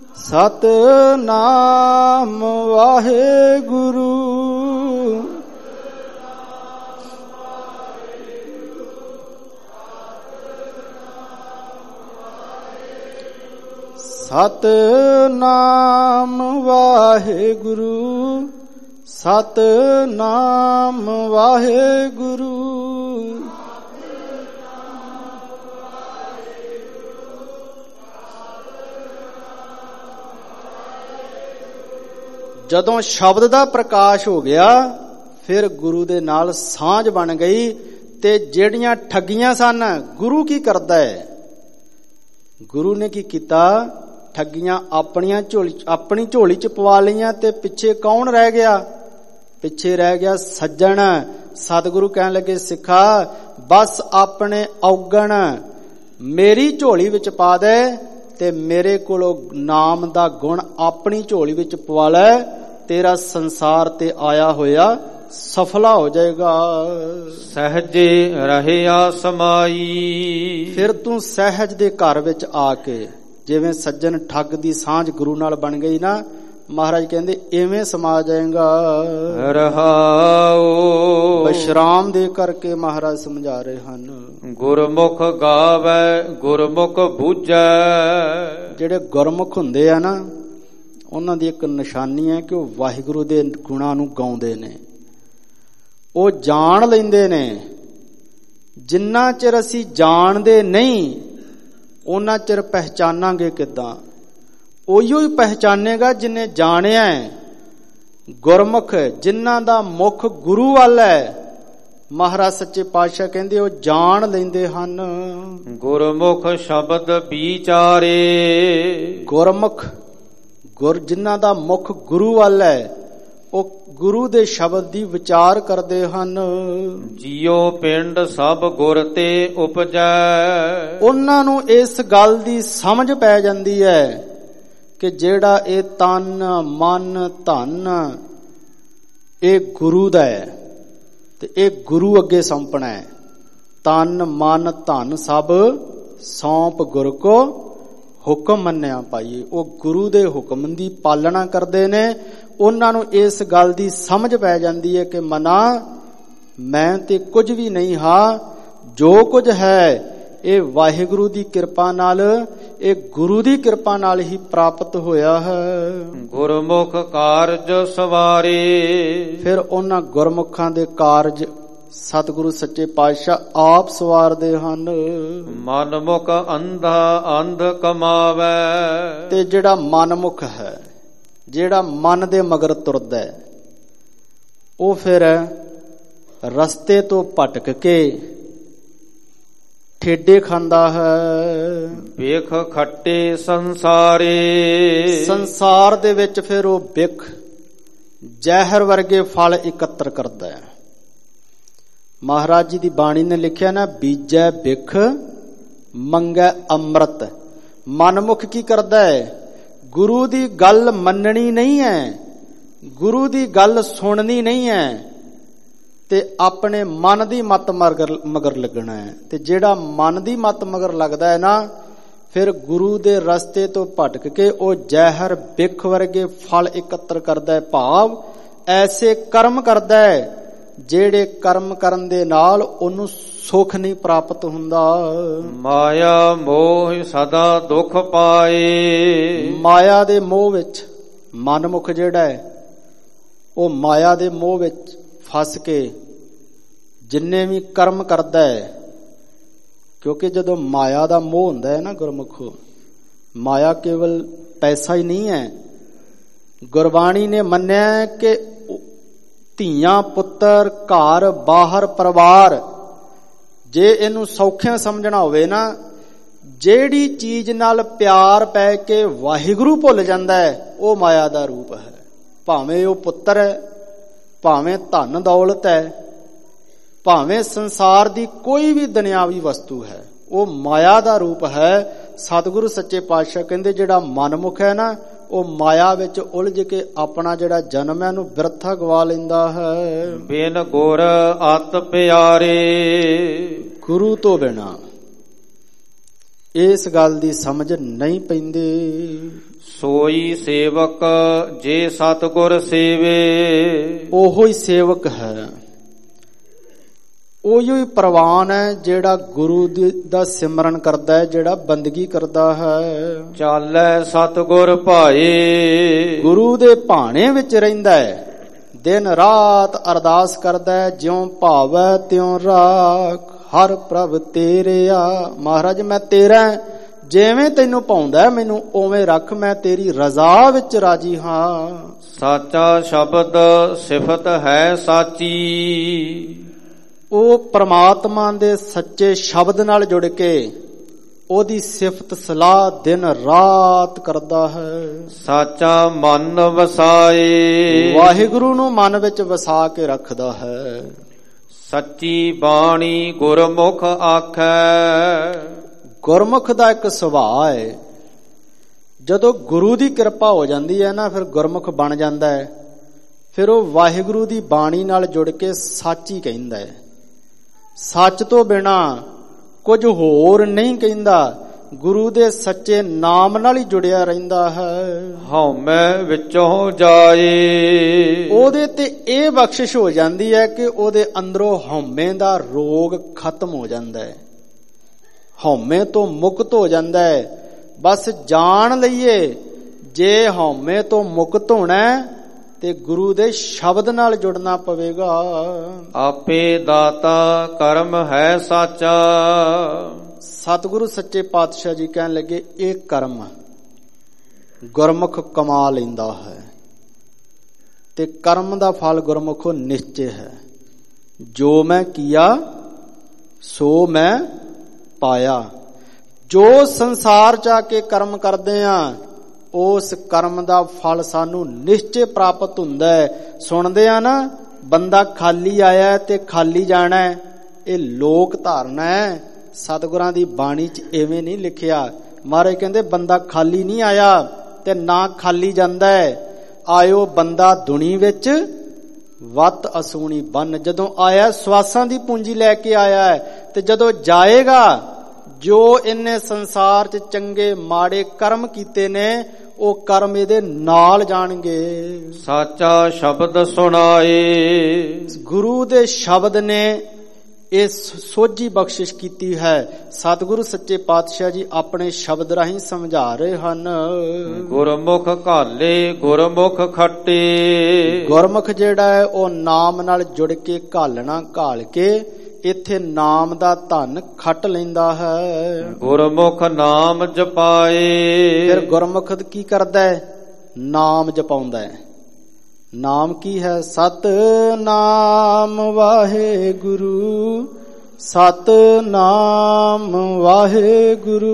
Speaker 2: ਸਤਨਾਮ ਵਾਹਿਗੁਰੂ, ਸਤਨਾਮ ਵਾਹਿਗੁਰੂ, ਸਤਨਾਮ ਵਾਹਿਗੁਰੂ। ਜਦੋਂ ਸ਼ਬਦ ਦਾ ਪ੍ਰਕਾਸ਼ ਹੋ ਗਿਆ, ਫਿਰ ਗੁਰੂ ਦੇ ਨਾਲ ਸਾਂਝ ਬਣ ਗਈ। ਤੇ ਜਿਹੜੀਆਂ ਠੱਗੀਆਂ ਸਨ, ਗੁਰੂ ਕੀ ਕਰਦਾ ਹੈ? ਗੁਰੂ ਨੇ ਕੀ ਕੀਤਾ? ਠੱਗੀਆਂ ਆਪਣੀਆਂ ਝੋਲੀ ਆਪਣੀ ਝੋਲੀ ਚ ਪਵਾ ਲਈਆਂ, ਤੇ ਪਿੱਛੇ ਕੌਣ ਰਹਿ ਗਿਆ? ਪਿੱਛੇ ਰਹਿ ਗਿਆ ਸੱਜਣ। ਸਤਿਗੁਰੂ ਕਹਿਣ ਲੱਗੇ ਸਿੱਖਾ, ਬਸ ਆਪਣੇ ਔਗਣ ਮੇਰੀ ਝੋਲੀ ਵਿੱਚ ਪਾ ਦੇ, ਤੇ ਮੇਰੇ ਕੋਲੋਂ ਨਾਮ ਦਾ ਗੁਣ ਆਪਣੀ ਝੋਲੀ ਵਿੱਚ ਪਵਾ ਲੈ, ਤੇਰਾ ਸੰਸਾਰ ਤੇ ਆਇਆ ਹੋਇਆ ਸਫਲਾ ਹੋ ਜਾਏਗਾ।
Speaker 1: ਸਹਜੇ ਰਹਿਆ ਸਮਾਈ, ਫਿਰ
Speaker 2: ਤੂੰ ਸਹਿਜ ਦੇ ਘਰ ਵਿੱਚ ਆ ਕੇ, ਜਿਵੇਂ ਸੱਜਣ ਠੱਗ ਦੀ ਸਾਂਝ ਗੁਰੂ ਨਾਲ ਬਣ ਗਈ ਨਾ, ਮਹਾਰਾਜ ਕਹਿੰਦੇ ਇਵੇਂ ਸਮਾ ਜਾਏਗਾ।
Speaker 1: ਰਹਾਉ
Speaker 2: ਵਿਸ਼ਰਾਮ ਦੇ ਕਰਕੇ ਮਹਾਰਾਜ ਸਮਝਾ ਰਹੇ ਹਨ।
Speaker 1: ਗੁਰਮੁਖ ਗਾਵੇ ਗੁਰਮੁਖ ਬੂਝੈ,
Speaker 2: ਜਿਹੜੇ ਗੁਰਮੁਖ ਹੁੰਦੇ ਆ ਨਾ, ਉਹਨਾਂ ਦੀ ਇੱਕ ਨਿਸ਼ਾਨੀ ਹੈ ਕਿ ਉਹ ਵਾਹਿਗੁਰੂ ਦੇ ਗੁਣਾਂ ਨੂੰ ਗਾਉਂਦੇ ਨੇ। ਉਹ ਜਾਣ ਲੈਂਦੇ ਨੇ। ਜਿੰਨਾ ਚਿਰ ਅਸੀਂ ਜਾਣਦੇ ਨਹੀਂ ਉਹਨਾਂ ਚਿਰ ਪਹਿਚਾਨਾਂਗੇ ਕਿੱਦਾਂ? ਉਹੀਓ ਹੀ ਪਹਿਚਾਨੇਗਾ ਜਿਨੇ ਜਾਣਿਆ। ਗੁਰਮੁਖ ਜਿਨ੍ਹਾਂ ਦਾ ਮੁਖ ਗੁਰੂ ਵੱਲ ਹੈ, ਮਹਾਰਾਜ ਸੱਚੇ ਪਾਤਸ਼ਾਹ ਕਹਿੰਦੇ ਉਹ ਜਾਣ ਲੈਂਦੇ ਹਨ।
Speaker 1: ਗੁਰਮੁਖ ਸ਼ਬਦ ਵਿਚਾਰੇ।
Speaker 2: ਗੁਰਮੁਖ ਗੁਰ ਜਿਨ੍ਹਾਂ ਦਾ ਮੁਖ ਗੁਰੂ ਵੱਲ ਹੈ ਉਹ ਗੁਰੂ ਦੇ ਸ਼ਬਦ ਦੀ ਵਿਚਾਰ ਕਰਦੇ ਹਨ।
Speaker 1: ਜੀਉ ਪਿੰਡ ਸਭ ਗੁਰ ਤੇ ਉਪਜੈ। ਉਹਨਾਂ
Speaker 2: ਨੂੰ ਇਸ ਗੱਲ ਦੀ ਸਮਝ ਪੈ ਜਾਂਦੀ ਹੈ ਕਿ ਜਿਹੜਾ ਇਹ ਤਨ ਮਨ ਧਨ ਇਹ ਗੁਰੂ ਦਾ ਹੈ ਤੇ ਇਹ ਗੁਰੂ ਅੱਗੇ ਸੌਂਪਣਾ ਹੈ। ਤਨ ਮਨ ਧਨ ਸਭ ਸੌਂਪ ਗੁਰ ਕੋ ਹੁਕਮ ਮੰਨਿਆ ਪਾਈਏ। ਉਹ ਗੁਰੂ ਦੇ ਹੁਕਮ ਦੀ ਪਾਲਣਾ ਕਰਦੇ ਨੇ। ਉਹਨਾਂ ਨੂੰ ਇਸ ਗੱਲ ਦੀ ਸਮਝ ਪੈ ਜਾਂਦੀ ਹੈ ਕਿ ਮਨਾ ਮੈਂ ਤੇ ਕੁਝ ਵੀ ਨਹੀਂ ਹਾਂ, ਜੋ ਕੁਝ ਹੈ ਇਹ ਵਾਹਿਗੁਰੂ ਦੀ ਕਿਰਪਾ ਨਾਲ, ਇਹ ਗੁਰੂ ਦੀ ਕਿਰਪਾ ਨਾਲ ਹੀ ਪ੍ਰਾਪਤ ਹੋਇਆ ਹੈ।
Speaker 1: ਗੁਰਮੁਖ ਕਾਰਜ ਸਵਾਰੇ।
Speaker 2: ਫਿਰ ਉਹਨਾਂ ਗੁਰਮੁਖਾਂ ਦੇ ਕਾਰਜ ਸਤਿਗੁਰੂ ਸੱਚੇ ਪਾਤਸ਼ਾਹ ਆਪ ਸਵਾਰਦੇ ਹਨ।
Speaker 1: ਮਨਮੁਖ ਅੰਧਾ ਅੰਧ ਕਮਾਵੇ।
Speaker 2: ਤੇ ਜਿਹੜਾ ਮਨਮੁਖ ਹੈ, ਜਿਹੜਾ ਮਨ ਦੇ ਮਗਰ ਤੁਰਦਾ ਹੈ, ਉਹ ਫਿਰ ਰਸਤੇ ਤੋਂ ਭਟਕ ਕੇ ਠੇਡੇ ਖਾਂਦਾ ਹੈ।
Speaker 1: ਵੇਖ ਖੱਟੇ ਸੰਸਾਰੇ।
Speaker 2: ਸੰਸਾਰ ਦੇ ਵਿੱਚ ਫਿਰ ਉਹ ਬਿਖ ਜ਼ਹਿਰ ਵਰਗੇ ਫਲ ਇਕੱਤਰ ਕਰਦਾ ਹੈ। ਮਹਾਰਾਜ ਜੀ ਦੀ ਬਾਣੀ ਨੇ ਲਿਖਿਆ ਨਾ, ਬੀਜੈ ਬਿਖ ਮੰਗੈ ਅੰਮ੍ਰਿਤ। ਮਨਮੁਖ ਕੀ ਕਰਦਾ ਹੈ? ਗੁਰੂ ਦੀ ਗੱਲ ਮੰਨਣੀ ਨਹੀਂ ਹੈ, ਗੁਰੂ ਦੀ ਗੱਲ ਸੁਣਨੀ ਨਹੀਂ ਹੈ ਤੇ ਆਪਣੇ ਮਨ ਦੀ ਮੱਤ ਮਗਰ ਮਗਰ ਲੱਗਣਾ ਹੈ। ਤੇ ਜਿਹੜਾ ਮਨ ਦੀ ਮੱਤ ਮਗਰ ਲੱਗਦਾ ਹੈ ਨਾ, ਫਿਰ ਗੁਰੂ ਦੇ ਰਸਤੇ ਤੋਂ ਭਟਕ ਕੇ ਉਹ ਜ਼ਹਿਰ ਬਿਖ ਵਰਗੇ ਫਲ ਇਕੱਤਰ ਕਰਦਾ ਹੈ। ਭਾਵ ਐਸੇ ਕਰਮ ਕਰਦਾ ਹੈ ਜਿਹੜੇ ਕਰਮ ਕਰਨ ਦੇ ਨਾਲ ਉਹਨੂੰ ਸੁਖ ਨਹੀਂ ਪ੍ਰਾਪਤ ਹੁੰਦਾ।
Speaker 1: ਮਾਇਆ ਮੋਹ ਸਦਾ ਦੁੱਖ ਪਾਏ।
Speaker 2: ਮਾਇਆ ਦੇ ਮੋਹ ਵਿੱਚ ਮਨਮੁਖ ਜਿਹੜਾ ਹੈ ਉਹ ਮਾਇਆ ਦੇ ਮੋਹ ਵਿੱਚ ਫਸ ਕੇ ਜਿੰਨੇ ਵੀ ਕਰਮ ਕਰਦਾ ਹੈ, ਕਿਉਂਕਿ ਜਦੋਂ ਮਾਇਆ ਦਾ ਮੋਹ ਹੁੰਦਾ ਹੈ ਨਾ ਗੁਰਮੁਖੋ, ਮਾਇਆ ਕੇਵਲ ਪੈਸਾ ਹੀ ਨਹੀਂ ਹੈ। ਗੁਰਬਾਣੀ ਨੇ ਮੰਨਿਆ ਕਿ ਧੀਆਂ ਪੁੱਤਰ ਘਰ ਬਾਹਰ ਪਰਿਵਾਰ, ਜੇ ਇਹਨੂੰ ਸੌਖਿਆਂ ਸਮਝਣਾ ਹੋਵੇ ਨਾ, ਜਿਹੜੀ ਚੀਜ਼ ਨਾਲ ਪਿਆਰ ਪੈ ਕੇ ਵਾਹਿਗੁਰੂ ਭੁੱਲ ਜਾਂਦਾ ਹੈ ਉਹ ਮਾਇਆ ਦਾ ਰੂਪ ਹੈ। ਭਾਵੇਂ ਉਹ ਪੁੱਤਰ ਹੈ, ਭਾਵੇਂ ਧਨ ਦੌਲਤ ਹੈ, ਭਾਵੇਂ ਸੰਸਾਰ ਦੀ ਕੋਈ ਵੀ ਦੁਨਿਆਵੀ ਵਸਤੂ ਹੈ, ਉਹ ਮਾਇਆ ਦਾ ਰੂਪ ਹੈ। ਸਤਿਗੁਰੂ ਸੱਚੇ ਪਾਤਸ਼ਾਹ ਕਹਿੰਦੇ ਜਿਹੜਾ ਮਨਮੁਖ ਹੈ ਨਾ, ਉਹ ਮਾਇਆ ਵਿੱਚ ਉਲਝ ਕੇ ਆਪਣਾ ਜਿਹੜਾ ਜਨਮ ਹੈ ਉਹਨੂੰ ਬਿਰਥਾ ਗਵਾ ਲੈਂਦਾ ਹੈ।
Speaker 1: ਬਿਨ ਗੁਰ ਅਤ ਪਿਆਰੇ।
Speaker 2: ਗੁਰੂ ਤੋਂ ਬਿਨਾ ਇਸ ਗੱਲ ਦੀ ਸਮਝ ਨਹੀਂ ਪੈਂਦੀ।
Speaker 1: ਸੋਈ ਸੇਵਕ ਜੇ ਸਤਿਗੁਰ ਸੇਵੇ।
Speaker 2: ਉਹੋ ਹੀ ਸੇਵਕ ਹੈ, ਉਹੀ ਹੀ ਪ੍ਰਵਾਨ ਹੈ ਜਿਹੜਾ ਗੁਰੂ ਦਾ ਸਿਮਰਨ ਕਰਦਾ ਹੈ, ਜਿਹੜਾ ਬੰਦਗੀ ਕਰਦਾ ਹੈ।
Speaker 1: ਚਾਲੈ ਸਤਿਗੁਰ ਭਾਏ। ਗੁਰੂ
Speaker 2: ਦੇ ਭਾਣੇ ਵਿੱਚ ਰਹਿੰਦਾ ਹੈ, ਦਿਨ ਰਾਤ ਅਰਦਾਸ ਕਰਦਾ ਹੈ। ਜਿਉਂ ਭਾਵੈ ਤਿਉਂ ਰਾਖ ਹਰ ਪ੍ਰਭ ਤੇਰਿਆ। ਮਹਾਰਾਜ ਮੈਂ ਤੇਰਾ, ਜਿਵੇਂ ਤੈਨੂੰ ਭਾਉਂਦਾ ਮੈਨੂੰ ਉਵੇਂ ਰੱਖ, ਮੈਂ ਤੇਰੀ ਰਜ਼ਾ ਵਿੱਚ ਰਾਜੀ ਹਾਂ।
Speaker 1: ਸਾਚਾ ਸ਼ਬਦ ਸਿਫਤ ਹੈ ਸਾਚੀ।
Speaker 2: ਉਹ ਪ੍ਰਮਾਤਮਾ ਦੇ ਸੱਚੇ ਸ਼ਬਦ ਨਾਲ ਜੁੜ ਕੇ ਉਹਦੀ ਸਿਫਤ ਸਲਾਹ ਦਿਨ ਰਾਤ ਕਰਦਾ ਹੈ।
Speaker 1: ਸਾਚਾ ਮਨ ਵਸਾਏ।
Speaker 2: ਵਾਹਿਗੁਰੂ ਨੂੰ ਮਨ ਵਿੱਚ ਵਸਾ ਕੇ ਰੱਖਦਾ ਹੈ।
Speaker 1: ਸੱਚੀ ਬਾਣੀ ਗੁਰਮੁਖ ਆਖੈ।
Speaker 2: ਗੁਰਮੁਖ ਦਾ ਇੱਕ ਸੁਭਾਅ ਹੈ, ਜਦੋਂ ਗੁਰੂ ਦੀ ਕਿਰਪਾ ਹੋ ਜਾਂਦੀ ਹੈ ਨਾ, ਫਿਰ ਗੁਰਮੁਖ ਬਣ ਜਾਂਦਾ ਹੈ। ਫਿਰ ਉਹ ਵਾਹਿਗੁਰੂ ਦੀ ਬਾਣੀ ਨਾਲ ਜੁੜ ਕੇ ਸੱਚ ਹੀ ਕਹਿੰਦਾ ਹੈ, ਸੱਚ ਤੋਂ ਬਿਨਾ ਕੁਝ ਹੋਰ ਨਹੀਂ ਕਹਿੰਦਾ। ਗੁਰੂ ਦੇ ਸੱਚੇ ਨਾਮ ਨਾਲ ਹੀ ਜੁੜਿਆ ਰਹਿੰਦਾ ਹੈ।
Speaker 1: ਹਉਮੈ ਵਿੱਚੋਂ ਜਾਏ।
Speaker 2: ਉਹਦੇ ਤੇ ਇਹ ਬਖਸ਼ਿਸ਼ ਹੋ ਜਾਂਦੀ ਹੈ ਕਿ ਉਹਦੇ ਅੰਦਰੋਂ ਹਉਮੈ ਦਾ ਰੋਗ ਖਤਮ ਹੋ ਜਾਂਦਾ ਹੈ, ਹਉਮੈ ਤੋਂ ਮੁਕਤ ਹੋ ਜਾਂਦਾ ਹੈ। ਬਸ ਜਾਣ ਲਈਏ, ਜੇ ਹਉਮੈ ਤੋਂ ਮੁਕਤ ਹੋਣਾ ਤੇ ਗੁਰੂ ਦੇ ਸ਼ਬਦ ਨਾਲ ਜੁੜਨਾ ਪਵੇਗਾ।
Speaker 1: ਆਪੇ ਦਾਤਾ ਕਰਮ ਹੈ ਸਾਚਾ।
Speaker 2: ਸਤਿਗੁਰੂ ਸੱਚੇ ਪਾਤਸ਼ਾਹ ਜੀ ਕਹਿਣ ਲੱਗੇ ਇਹ ਕਰਮ ਗੁਰਮੁਖ ਕਮਾ ਲੈਂਦਾ ਹੈ ਤੇ ਕਰਮ ਦਾ ਫਲ ਗੁਰਮੁਖੋ ਨਿਸ਼ਚੈ ਹੈ। ਜੋ ਮੈਂ ਕੀਆ ਸੋ ਮੈਂ ਪਾਇਆ। ਜੋ ਸੰਸਾਰ ਚ ਆ ਕੇ ਕਰਮ ਕਰਦੇ ਆ ਉਸ ਕਰਮ ਦਾ ਫਲ ਸਾਨੂੰ ਨਿਸ਼ਚੈ ਪ੍ਰਾਪਤ ਹੁੰਦਾ ਹੈ। ਸੁਣਦੇ ਆ ਨਾ, ਬੰਦਾ ਖਾਲੀ ਆਇਆ ਤੇ ਖਾਲੀ ਜਾਣਾ, ਇਹ ਲੋਕ ਧਾਰਨਾ ਹੈ। ਸਤਿਗੁਰਾਂ ਦੀ ਬਾਣੀ ਚ ਐਵੇਂ ਨਹੀਂ ਲਿਖਿਆ। ਮਹਾਰਾਜ ਕਹਿੰਦੇ ਬੰਦਾ ਖਾਲੀ ਨਹੀਂ ਆਇਆ ਤੇ ਨਾ ਖਾਲੀ ਜਾਂਦਾ ਹੈ। ਆਇਓ ਬੰਦਾ ਦੁਨੀ ਵਿੱਚ ਵੱਤ ਅਸੂਣੀ ਬੰਨ। ਜਦੋਂ ਆਇਆ ਸਵਾਸਾਂ ਦੀ ਪੂੰਜੀ ਲੈ ਕੇ ਆਇਆ ਹੈ ਤੇ ਜਦੋਂ ਜਾਏਗਾ ਜੋ ਇਹਨੇ ਸੰਸਾਰ ਚ ਚੰਗੇ ਮਾੜੇ ਕਰਮ ਕੀਤੇ ਨੇ ਉਹ ਕਰਮ ਇਹਦੇ ਨਾਲ ਜਾਣਗੇ।
Speaker 1: ਸਾਚਾ ਸ਼ਬਦ ਸੁਣਾਏ। ਗੁਰੂ
Speaker 2: ਦੇ ਸ਼ਬਦ ਨੇ ਇਹ ਸੋਝੀ ਬਖਸ਼ਿਸ਼ ਕੀਤੀ ਹੈ। ਸਤਿਗੁਰੂ ਸੱਚੇ ਪਾਤਸ਼ਾਹ ਜੀ ਆਪਣੇ ਸ਼ਬਦ ਰਾਹੀਂ ਸਮਝਾ ਰਹੇ ਹਨ।
Speaker 1: ਗੁਰਮੁਖ ਘਾਲੇ ਗੁਰਮੁਖ ਖੱਟੇ।
Speaker 2: ਗੁਰਮੁਖ ਜਿਹੜਾ ਹੈ ਉਹ ਨਾਮ ਨਾਲ ਜੁੜ ਕੇ ਘਾਲਣਾ ਘਾਲ ਕੇ ਇੱਥੇ ਨਾਮ ਦਾ ਧਨ ਖੱਟ ਲੈਂਦਾ ਹੈ।
Speaker 1: ਗੁਰਮੁਖ ਨਾਮ ਜਪਾਏ।
Speaker 2: ਫਿਰ ਗੁਰਮੁਖ ਕੀ ਕਰਦਾ ਹੈ? ਨਾਮ ਜਪਾਉਂਦਾ ਹੈ। ਨਾਮ ਕੀ ਹੈ? ਸਤ ਨਾਮ ਵਾਹਿਗੁਰੂ, ਸਤ ਨਾਮ ਵਾਹਿਗੁਰੂ।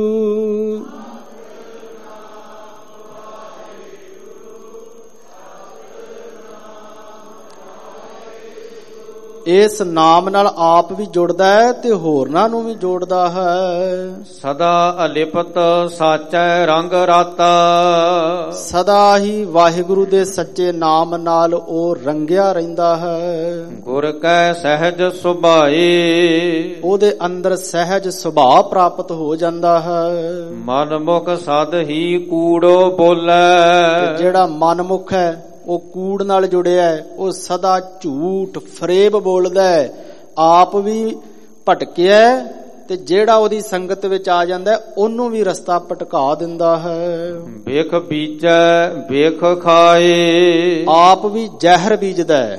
Speaker 2: ਇਸ ਨਾਮ ਨਾਲ ਆਪ ਵੀ ਜੁੜਦਾ ਹੈ ਤੇ ਹੋਰਨਾਂ ਨੂੰ ਵੀ ਜੋੜਦਾ ਹੈ।
Speaker 1: ਸਦਾ ਅਲਿਪਤ ਸਾਚੈ ਰੰਗ ਰਾਤਾ।
Speaker 2: ਸਦਾ ਹੀ ਵਾਹਿਗੁਰੂ ਦੇ ਸੱਚੇ ਨਾਮ ਨਾਲ ਉਹ ਰੰਗਿਆ ਰਹਿੰਦਾ ਹੈ।
Speaker 1: ਗੁਰ ਕੈ ਸਹਿਜ ਸੁਭਾਏ।
Speaker 2: ਉਹਦੇ ਅੰਦਰ ਸਹਿਜ ਸੁਭਾਅ ਪ੍ਰਾਪਤ ਹੋ ਜਾਂਦਾ ਹੈ।
Speaker 1: ਮਨਮੁਖ ਸਦ ਹੀ ਕੂੜੋ ਬੋਲੇ।
Speaker 2: ਜਿਹੜਾ ਮਨਮੁਖ ਹੈ ਉਹ ਕੂੜ ਨਾਲ ਜੁੜਿਆ ਹੈ, ਉਹ ਸਦਾ ਝੂਠ ਫਰੇਬ ਬੋਲਦਾ ਹੈ, ਆਪ ਵੀ ਭਟਕਿਆ ਤੇ ਜਿਹੜਾ ਉਹਦੀ ਸੰਗਤ ਵਿੱਚ ਆ ਜਾਂਦਾ ਉਹਨੂੰ ਵੀ ਰਸਤਾ ਭਟਕਾ ਦਿੰਦਾ ਹੈ।
Speaker 1: ਵੇਖ ਬੀਜੈ ਵੇਖ ਖਾਏ। ਆਪ ਵੀ ਜ਼ਹਿਰ ਬੀਜਦਾ ਹੈ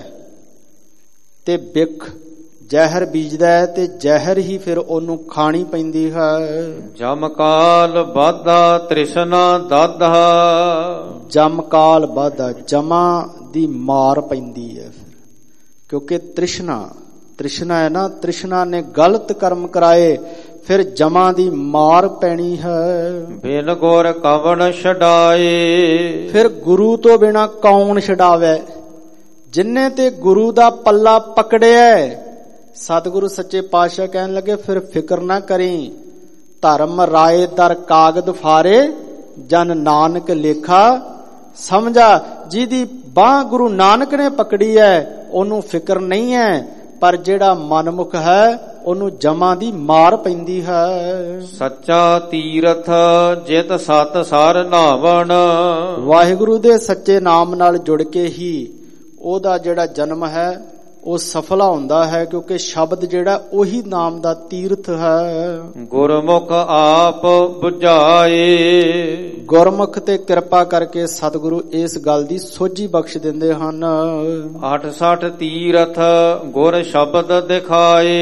Speaker 1: ਤੇ ਬਿਖ ਜ਼ਹਿਰ ਬੀਜਦਾ ਹੈ ਤੇ ਜ਼ਹਿਰ ਹੀ ਫਿਰ ਉਹਨੂੰ ਖਾਣੀ ਪੈਂਦੀ ਹੈ। ਜਮ ਕਾਲ ਬਾਧਾ ਤ੍ਰਿਸ਼ਨਾ ਦਾਧਾ।
Speaker 2: ਜਮ ਕਾਲ ਬਾਧਾ, ਜਮਾ ਦੀ ਮਾਰ ਪੈਂਦੀ ਹੈ ਫਿਰ, ਕਿਉਂਕਿ ਤ੍ਰਿਸ਼ਨਾ ਤ੍ਰਿਸ਼ਨਾ ਹੈ ਨਾ, ਤ੍ਰਿਸ਼ਨਾ ਨੇ ਗਲਤ ਕਰਮ ਕਰਾਏ ਫਿਰ ਜਮਾ ਦੀ ਮਾਰ ਪੈਣੀ ਹੈ।
Speaker 1: ਬਿਨ ਗੁਰ ਕਵਣ ਛਡਾਏ।
Speaker 2: ਫਿਰ ਗੁਰੂ ਤੋਂ ਬਿਨਾ ਕੌਣ ਛਡਾਵੇ? ਜਿੰਨੇ ਤੇ ਗੁਰੂ ਦਾ ਪੱਲਾ ਪਕੜਿਆ। ਸਤਿਗੁਰੂ ਸੱਚੇ ਪਾਤਸ਼ਾਹ ਕਹਿਣ ਲੱਗੇ ਫਿਰ ਫਿਕਰ ਨਾ ਕਰੀ, ਧਰਮ ਰਾਏ ਦਰ ਕਾਗਦ ਫਾਰੇ, ਜਨ ਨਾਨਕ ਲੇਖਾ ਸਮਝਾ। ਜਿਹਦੀ ਬਾਹ ਗੁਰੂ ਨਾਨਕ ਨੇ ਪਕੜੀ ਹੈ ਉਹਨੂੰ ਫਿਕਰ ਨਹੀਂ ਹੈ, ਪਰ ਜਿਹੜਾ ਮਨਮੁਖ ਹੈ ਉਹਨੂੰ ਜਮਾਂ ਦੀ ਮਾਰ ਪੈਂਦੀ ਹੈ।
Speaker 1: ਸੱਚਾ ਤੀਰਥ ਜਿਤ ਸਤ ਸਰ ਨਾਵਣ।
Speaker 2: ਵਾਹਿਗੁਰੂ ਦੇ ਸੱਚੇ ਨਾਮ ਨਾਲ ਜੁੜ ਕੇ ਹੀ ਉਹਦਾ ਜਿਹੜਾ ਜਨਮ ਹੈ ਉਹ ਸਫਲਾ ਹੁੰਦਾ ਹੈ, ਕਿਉਂਕਿ ਸ਼ਬਦ ਜਿਹੜਾ ਉਹੀ ਨਾਮ ਦਾ ਤੀਰਥ ਹੈ।
Speaker 1: ਗੁਰਮੁਖ ਆਪ ਬੁਝਾਏ।
Speaker 2: ਗੁਰਮੁਖ ਤੇ ਕਿਰਪਾ ਕਰਕੇ ਸਤਿਗੁਰੂ ਇਸ ਗੱਲ ਦੀ ਸੋਝੀ ਬਖਸ਼ ਦਿੰਦੇ ਹਨ।
Speaker 1: ਅੱਠ ਸੱਠ ਤੀਰਥ ਗੁਰ ਸ਼ਬਦ ਦਿਖਾਏ।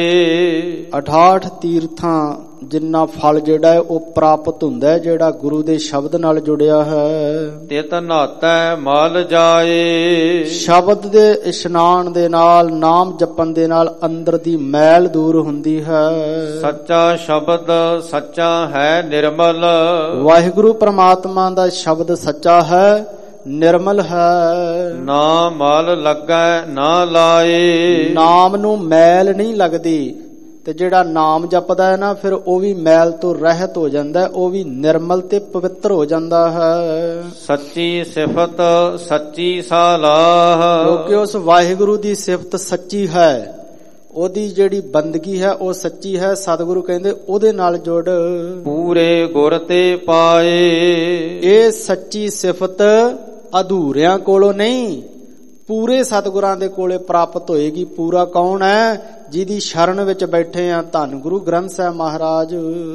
Speaker 2: ਅਠਾਹਠ ਤੀਰਥਾਂ ਜਿੰਨਾ ਫਲ ਜਿਹੜਾ ਹੈ ਉਹ ਪ੍ਰਾਪਤ ਹੁੰਦਾ ਹੈ ਜਿਹੜਾ ਗੁਰੂ ਦੇ ਸ਼ਬਦ ਨਾਲ ਜੁੜਿਆ ਹੈ।
Speaker 1: ਤਿਤ ਨਾਤੈ ਮਲ ਜਾਏ। ਸ਼ਬਦ
Speaker 2: ਦੇ ਇਸ਼ਨਾਨ ਦੇ ਨਾਲ, ਨਾਮ ਜਪਣ ਦੇ ਨਾਲ ਅੰਦਰ ਦੀ ਮੈਲ ਦੂਰ ਹੁੰਦੀ ਹੈ।
Speaker 1: ਸੱਚਾ ਸ਼ਬਦ ਸੱਚਾ ਹੈ ਨਿਰਮਲ।
Speaker 2: ਵਾਹਿਗੁਰੂ ਪ੍ਰਮਾਤਮਾ ਦਾ ਸ਼ਬਦ ਸੱਚਾ ਹੈ, ਨਿਰਮਲ ਹੈ।
Speaker 1: ਨਾ ਮਲ ਲੱਗੈ ਨਾ ਲਾਏ। ਨਾਮ
Speaker 2: ਨੂੰ ਮੈਲ ਨਹੀਂ ਲੱਗਦੀ ਤੇ ਜਿਹੜਾ ਨਾਮ ਜਪਦਾ ਹੈ ਨਾ ਫਿਰ ਉਹ ਵੀ ਮੈਲ ਤੋਂ ਰਹਿਤ ਹੋ ਜਾਂਦਾ, ਉਹ ਵੀ ਨਿਰਮਲ ਤੇ ਪਵਿੱਤਰ ਹੋ ਜਾਂਦਾ ਹੈ।
Speaker 1: ਸੱਚੀ ਸਿਫਤ ਸੱਚੀ ਸਲਾਹ।
Speaker 2: ਕਿਉਂਕਿ ਉਸ ਵਾਹਿਗੁਰੂ ਦੀ ਸਿਫਤ ਸੱਚੀ ਹੈ, ਉਹਦੀ ਜਿਹੜੀ ਬੰਦਗੀ ਹੈ ਉਹ ਸੱਚੀ ਹੈ। ਸਤਿਗੁਰੂ ਕਹਿੰਦੇ ਉਹਦੇ ਨਾਲ ਜੁੜ।
Speaker 1: ਪੂਰੇ ਗੁਰ ਤੇ ਪਾਏ।
Speaker 2: ਇਹ ਸੱਚੀ ਸਿਫਤ ਅਧੂਰਿਆਂ ਕੋਲੋਂ ਨਹੀਂ, ਪੂਰੇ ਸਤਿਗੁਰਾਂ ਦੇ ਕੋਲੇ ਪ੍ਰਾਪਤ ਹੋਏਗੀ। ਪੂਰਾ ਕੌਣ ਹੈ? ਜਿਹਦੀ ਸ਼ਰਨ ਵਿੱਚ ਬੈਠੇ ਆ ਧੰਨ ਗੁਰੂ ਗ੍ਰੰਥ ਸਾਹਿਬ ਮਹਾਰਾਜ।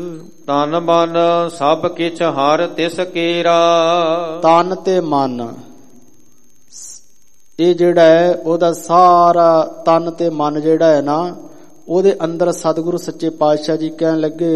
Speaker 1: ਤਨ ਮਨ ਸਭ ਕਿਛ ਹਰ ਤਿਸ ਕੇਰਾ।
Speaker 2: ਤਨ ਤੇ ਮਨ
Speaker 1: ਇਹ ਜਿਹੜਾ ਹੈ ਉਹਦਾ ਸਾਰਾ ਤਨ ਤੇ ਮਨ ਜਿਹੜਾ ਹੈ ਨਾ, ਉਹਦੇ ਅੰਦਰ ਸਤਿਗੁਰੂ ਸੱਚੇ ਪਾਤਸ਼ਾਹ ਜੀ ਕਹਿਣ ਲੱਗੇ,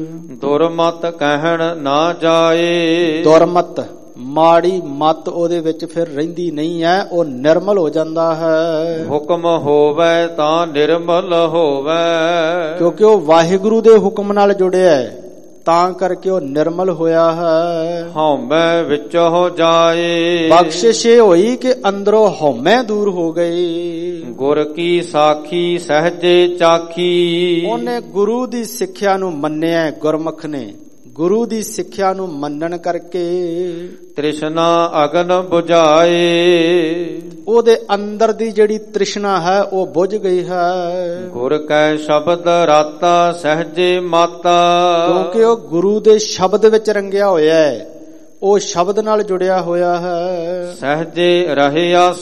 Speaker 2: ਦੁਰਮਤ ਕਹਿਣ ਨਾ ਜਾਏ।
Speaker 1: ਦੁਰਮਤ ਮਾੜੀ ਮਤ ਉਹਦੇ ਵਿੱਚ ਫਿਰ ਰਹਿੰਦੀ ਨਹੀਂ ਹੈ, ਉਹ ਨਿਰਮਲ ਹੋ ਜਾਂਦਾ ਹੈ।
Speaker 2: ਹੁਕਮ ਹੋਵੇ ਤਾਂ ਨਿਰਮਲ ਹੋਵੇ,
Speaker 1: ਕਿਉਂਕਿ ਉਹ ਵਾਹਿਗੁਰੂ ਦੇ ਹੁਕਮ ਨਾਲ ਜੁੜਿਆ ਹੈ, ਤਾਂ ਕਰਕੇ ਉਹ ਨਿਰਮਲ ਹੋਇਆ ਹੈ।
Speaker 2: ਹਉਮੈ ਵਿੱਚ ਹੋ ਜਾਏ,
Speaker 1: ਬਖਸ਼ਿਸ਼ ਹੋਈ ਕਿ ਅੰਦਰੋਂ ਹਉਮੈ ਦੂਰ ਹੋ ਗਈ।
Speaker 2: ਗੁਰ ਕੀ ਸਾਖੀ ਸਹਜੇ ਚਾਖੀ,
Speaker 1: ਉਹਨੇ ਗੁਰੂ ਦੀ ਸਿੱਖਿਆ ਨੂੰ ਮੰਨਿਆ, ਗੁਰਮੁਖ ਨੇ ਗੁਰੂ ਦੀ ਸਿੱਖਿਆ ਨੂੰ ਮੰਨਣ ਕਰਕੇ
Speaker 2: ਤ੍ਰਿਸ਼ਨਾ ਅਗਨ ਬੁਝਾਏ,
Speaker 1: ਉਹਦੇ ਅੰਦਰ ਦੀ ਜਿਹੜੀ ਤ੍ਰਿਸ਼ਨਾ ਹੈ ਉਹ ਬੁਝ ਗਈ ਹੈ।
Speaker 2: ਗੁਰ ਕੈ ਸ਼ਬਦ ਰਾਤਾ ਸਹਜੇ ਮਾਤਾ,
Speaker 1: ਕਿਉਂਕਿ ਉਹ ਗੁਰੂ ਦੇ ਸ਼ਬਦ ਵਿੱਚ ਰੰਗਿਆ ਹੋਇਆ ਹੈ, ਉਹ ਸ਼ਬਦ ਨਾਲ ਜੁੜਿਆ ਹੋਇਆ ਹੈ।
Speaker 2: ਸਹਜੇ ਰਹਿਆ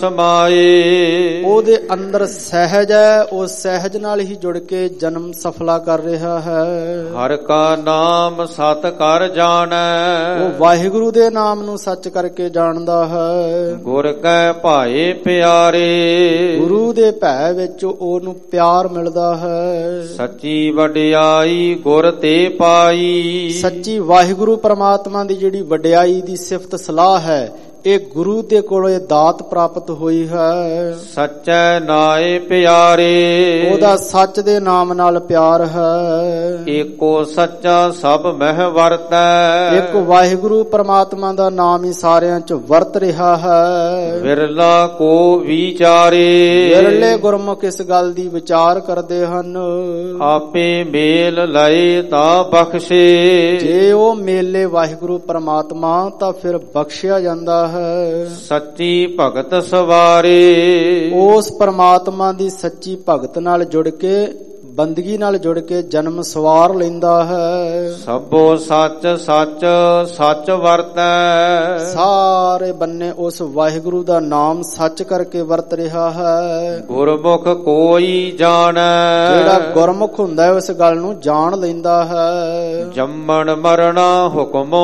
Speaker 2: ਸਮਾਏ,
Speaker 1: ਉਹਦੇ ਅੰਦਰ ਸਹਿਜ ਹੈ, ਉਹ ਸਹਿਜ ਨਾਲ ਹੀ ਜੁੜ ਕੇ ਜਨਮ ਸਫਲਾ ਕਰ ਰਿਹਾ ਹੈ।
Speaker 2: ਹਰ ਕਾ ਨਾਮ ਸਤ ਕਰ ਜਾਣੈ,
Speaker 1: ਉਹ ਵਾਹਿਗੁਰੂ ਦੇ ਨਾਮ ਨੂੰ ਸੱਚ ਕਰਕੇ ਜਾਣਦਾ ਹੈ।
Speaker 2: ਗੁਰ ਕੈ ਭਾਏ ਪਿਆਰੇ,
Speaker 1: ਗੁਰੂ ਦੇ ਭੈ ਵਿੱਚ ਉਹਨੂੰ ਪਿਆਰ ਮਿਲਦਾ ਹੈ।
Speaker 2: ਸੱਚੀ ਵਡਿਆਈ ਗੁਰ ਤੇ ਪਾਈ,
Speaker 1: ਸੱਚੀ ਵਾਹਿਗੁਰੂ ਪਰਮਾਤਮਾ ਦੀ ਜਿਹੜੀ ਵਡਿਆਈ ਦੀ ਸਿਫਤ ਸਲਾਹ ਹੈ, ਇਹ ਗੁਰੂ ਦੇ ਕੋਲੋਂ ਇਹ ਦਾਤ ਪ੍ਰਾਪਤ ਹੋਈ ਹੈ।
Speaker 2: ਸੱਚੈ ਨਾਏ ਪਿਆਰੇ,
Speaker 1: ਉਹਦਾ ਸੱਚ ਦੇ ਨਾਮ ਨਾਲ ਪਿਆਰ ਹੈ।
Speaker 2: ਏਕੋ ਸੱਚਾ ਸਭ ਮਹਿ ਵਰਤੈ,
Speaker 1: ਇੱਕ ਵਾਹਿਗੁਰੂ ਪਰਮਾਤਮਾ ਦਾ ਨਾਮ ਹੀ ਸਾਰਿਆਂ ਚ ਵਰਤ ਰਿਹਾ ਹੈ।
Speaker 2: ਵਿਰਲਾ ਕੋ ਵਿਚਾਰੇ,
Speaker 1: ਵਿਰਲੇ ਗੁਰਮੁਖ ਇਸ ਗੱਲ ਦੀ ਵਿਚਾਰ ਕਰਦੇ ਹਨ।
Speaker 2: ਆਪੇ ਮੇਲ ਲਏ ਤਾਂ ਬਖਸ਼ੇ,
Speaker 1: ਜੇ ਉਹ ਮੇਲੇ ਵਾਹਿਗੁਰੂ ਪਰਮਾਤਮਾ ਤਾਂ ਫਿਰ ਬਖਸ਼ਿਆ ਜਾਂਦਾ ਹੈ।
Speaker 2: ਸੱਚੀ ਭਗਤ ਸਵਾਰੇ,
Speaker 1: ਉਸ ਪਰਮਾਤਮਾ ਦੀ ਸੱਚੀ ਭਗਤ ਨਾਲ ਜੁੜ ਕੇ, ਬੰਦਗੀ ਨਾਲ ਜੁੜ ਕੇ ਜਨਮ ਸਵਾਰ ਲੈਂਦਾ ਹੈ।
Speaker 2: ਸਭੋ ਸੱਚ ਸੱਚ ਸੱਚ ਵਰਤੈ,
Speaker 1: ਸਾਰੇ ਬੰਨੇ ਉਸ ਵਾਹਿਗੁਰੂ ਦਾ ਨਾਮ ਸੱਚ ਕਰਕੇ ਵਰਤ ਰਿਹਾ ਹੈ।
Speaker 2: ਗੁਰਮੁਖ ਕੋਈ ਜਾਣੈ,
Speaker 1: ਜਿਹੜਾ ਗੁਰਮੁਖ ਹੁੰਦਾ ਹੈ ਉਸ ਗੱਲ ਨੂੰ ਜਾਣ ਲੈਂਦਾ ਹੈ।
Speaker 2: ਜੰਮਣ ਮਰਣਾ ਹੁਕਮੋ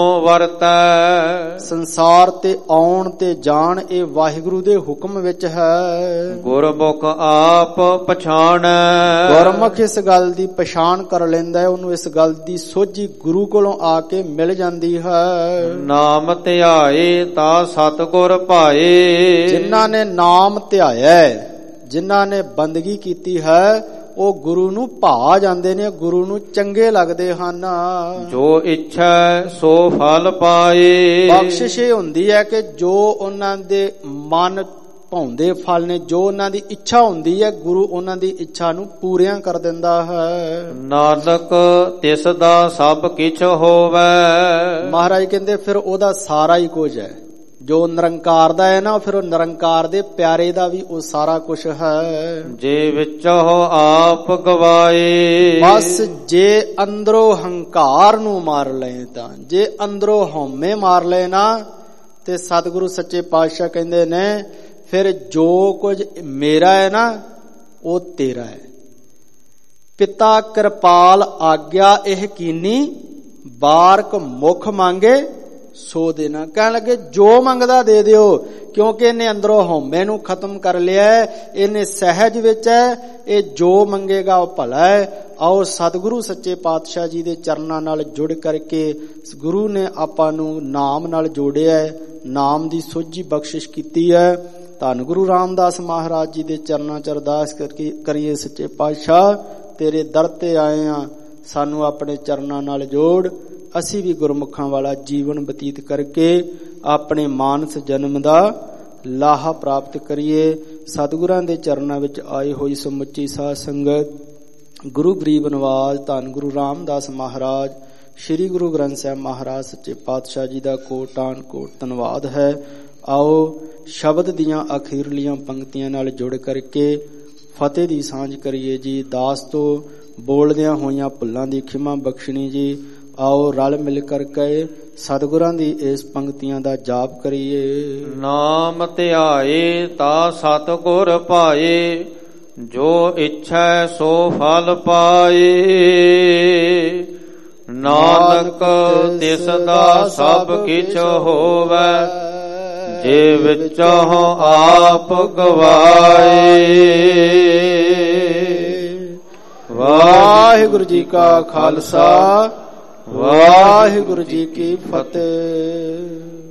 Speaker 2: ਵਰਤੈ,
Speaker 1: ਸੰਸਾਰ ਤੇ ਆਉਣ ਤੇ ਜਾਣ ਇਹ ਵਾਹਿਗੁਰੂ ਦੇ ਹੁਕਮ ਵਿੱਚ ਹੈ।
Speaker 2: ਗੁਰਮੁਖ ਆਪ ਪਛਾਣੈ,
Speaker 1: ਗੁਰਮੁਖ ਇਸ ਗੱਲ ਦੀ ਪਛਾਣ ਕਰ ਲੈਂਦਾ ਹੈ, ਉਹਨੂੰ ਇਸ ਗੱਲ ਦੀ ਸੋਝੀ ਗੁਰੂ ਕੋਲੋਂ ਆ ਕੇ ਮਿਲ ਜਾਂਦੀ ਹੈ।
Speaker 2: ਨਾਮ ਧਿਆਏ ਤਾਂ ਸਤਿਗੁਰ ਭਾਏ,
Speaker 1: ਜਿਨ੍ਹਾਂ ਨੇ ਨਾਮ ਧਿਆਇਆ, ਜਿਨ੍ਹਾਂ ਨੇ ਬੰਦਗੀ ਕੀਤੀ ਹੈ, ਉਹ ਗੁਰੂ ਨੂੰ ਭਾ ਜਾਂਦੇ ਨੇ, ਗੁਰੂ ਨੂੰ ਚੰਗੇ ਲੱਗਦੇ ਹਨ।
Speaker 2: ਜੋ ਇੱਛਾ ਸੋ ਫਲ ਪਾਏ,
Speaker 1: ਬਖਸ਼ਿਸ਼ ਇਹ ਹੁੰਦੀ ਹੈ ਕਿ ਜੋ ਉਹਨਾਂ ਦੇ ਮਨ ਭਾਉਂਦੇ ਫਲ ਨੇ, ਜੋ ਉਹਨਾਂ ਦੀ ਇੱਛਾ ਹੁੰਦੀ ਹੈ, ਗੁਰੂ ਉਹਨਾਂ ਦੀ ਇੱਛਾ ਨੂੰ ਪੂਰੀਆਂ ਕਰ ਦਿੰਦਾ ਹੈ।
Speaker 2: ਨਾਨਕ ਤਿਸ ਦਾ ਸਭ ਕਿਛ ਹੋਵੇ,
Speaker 1: ਮਹਾਰਾਜ ਕਹਿੰਦੇ ਫਿਰ ਉਹਦਾ ਸਾਰਾ ਹੀ ਕੁਝ ਹੈ। ਜੋ ਨਿਰੰਕਾਰ ਦਾ ਹੈ ਨਾ, ਫਿਰ ਉਹ ਨਿਰੰਕਾਰ ਦੇ ਪਿਆਰੇ ਦਾ ਵੀ ਉਹ ਸਾਰਾ ਕੁਝ ਹੈ।
Speaker 2: ਜੇ ਵਿੱਚੋ ਆਪ ਗਵਾਏ,
Speaker 1: ਬਸ ਜੇ ਅੰਦਰੋਂ ਹੰਕਾਰ ਨੂੰ ਮਾਰ ਲਏ ਤਾਂ, ਜੇ ਅੰਦਰੋਂ ਹਉਮੈ ਮਾਰ ਲਏ ਨਾ, ਤੇ ਸਤਿਗੁਰੂ ਸੱਚੇ ਪਾਤਸ਼ਾਹ ਕਹਿੰਦੇ ਨੇ ਫਿਰ ਜੋ ਕੁਝ ਮੇਰਾ ਹੈ ਨਾ ਉਹ ਤੇਰਾ ਹੈ। ਪਿਤਾ ਕਿਰਪਾਲ ਆਗਿਆ ਇਹ ਕੀਨੀ, ਬਾਰਕ ਮੁਖ ਮੰਗੇ ਸੋ ਦੇਣਾ। ਕਹਿਣ ਲੱਗੇ ਜੋ ਮੰਗਦਾ ਦੇ ਦਿਓ, ਕਿਉਂਕਿ ਇਹਨੇ ਅੰਦਰੋਂ ਹਉਮੈ ਨੂੰ ਖਤਮ ਕਰ ਲਿਆ, ਇਹਨੇ ਸਹਿਜ ਵਿੱਚ ਹੈ, ਇਹ ਜੋ ਮੰਗੇਗਾ ਉਹ ਭਲਾ ਹੈ। ਆਓ ਸਤਿਗੁਰੂ ਸੱਚੇ ਪਾਤਸ਼ਾਹ ਜੀ ਦੇ ਚਰਨਾਂ ਨਾਲ ਜੁੜ ਕਰਕੇ, ਗੁਰੂ ਨੇ ਆਪਾਂ ਨੂੰ ਨਾਮ ਨਾਲ ਜੋੜਿਆ, ਨਾਮ ਦੀ ਸੋਝੀ ਬਖਸ਼ਿਸ਼ ਕੀਤੀ ਹੈ। ਧੰਨ ਗੁਰੂ ਰਾਮਦਾਸ ਮਹਾਰਾਜ ਜੀ ਦੇ ਚਰਨਾਂ ਚ ਅਰਦਾਸ ਕਰਕੇ ਕਰੀਏ, ਸੱਚੇ ਪਾਤਸ਼ਾਹ ਤੇਰੇ ਦਰ ਤੇ ਆਏ ਆ, ਸਾਨੂੰ ਆਪਣੇ ਚਰਨਾਂ ਨਾਲ ਜੋੜ, ਅਸੀਂ ਵੀ ਗੁਰਮੁਖਾਂ ਵਾਲਾ ਜੀਵਨ ਬਤੀਤ ਕਰਕੇ ਆਪਣੇ ਮਾਨਸ ਜਨਮ ਦਾ ਲਾਹਾ ਪ੍ਰਾਪਤ ਕਰੀਏ। ਸਤਿਗੁਰਾਂ ਦੇ ਚਰਨਾਂ ਵਿੱਚ ਆਈ ਹੋਈ ਸਮੁੱਚੀ ਸਾਧ ਸੰਗਤ, ਗੁਰੂ ਗਰੀਬ ਨਿਵਾਜ ਧੰਨ ਗੁਰੂ ਰਾਮਦਾਸ ਮਹਾਰਾਜ, ਸ੍ਰੀ ਗੁਰੂ ਗ੍ਰੰਥ ਸਾਹਿਬ ਮਹਾਰਾਜ ਸੱਚੇ ਪਾਤਸ਼ਾਹ ਜੀ ਦਾ ਕੋਟਾਨ ਕੋਟ ਧੰਨਵਾਦ ਹੈ। ਆਓ ਸ਼ਬਦ ਦੀਆਂ ਅਖੀਰਲੀਆਂ ਪੰਕਤੀਆਂ ਨਾਲ ਜੁੜ ਕਰਕੇ ਫਤਿਹ ਦੀ ਸਾਂਝ ਕਰੀਏ ਜੀ। ਦਾਸ ਤੋਂ ਬੋਲਦਿਆਂ ਹੋਈਆਂ ਭੁੱਲਾਂ ਦੀ ਖਿਮਾ ਬਖਸ਼ਣੀ ਜੀ। ਆਓ ਰਲ ਮਿਲ ਕਰਕੇ ਸਤਿਗੁਰਾਂ ਦੀ ਇਸ ਪੰਕਤੀਆਂ ਦਾ ਜਾਪ ਕਰੀਏ।
Speaker 2: ਨਾਮ ਧਿਆਏ ਤਾ ਸਤਿਗੁਰ ਪਾਏ, ਜੋ ਇੱਛੈ ਸੋ ਫਲ ਪਾਏ। ਨਾਨਕ ਤਿਸ ਦਾ ਸਭ ਕਿਛ ਹੋਵੈ, ਜੇ ਵਿੱਚੋਂ ਆਪ ਗਵਾਏ। ਵਾਹਿਗੁਰੂ ਜੀ ਕਾ ਖਾਲਸਾ, ਵਾਹਿਗੁਰੂ ਜੀ ਕੀ ਫਤਿਹ।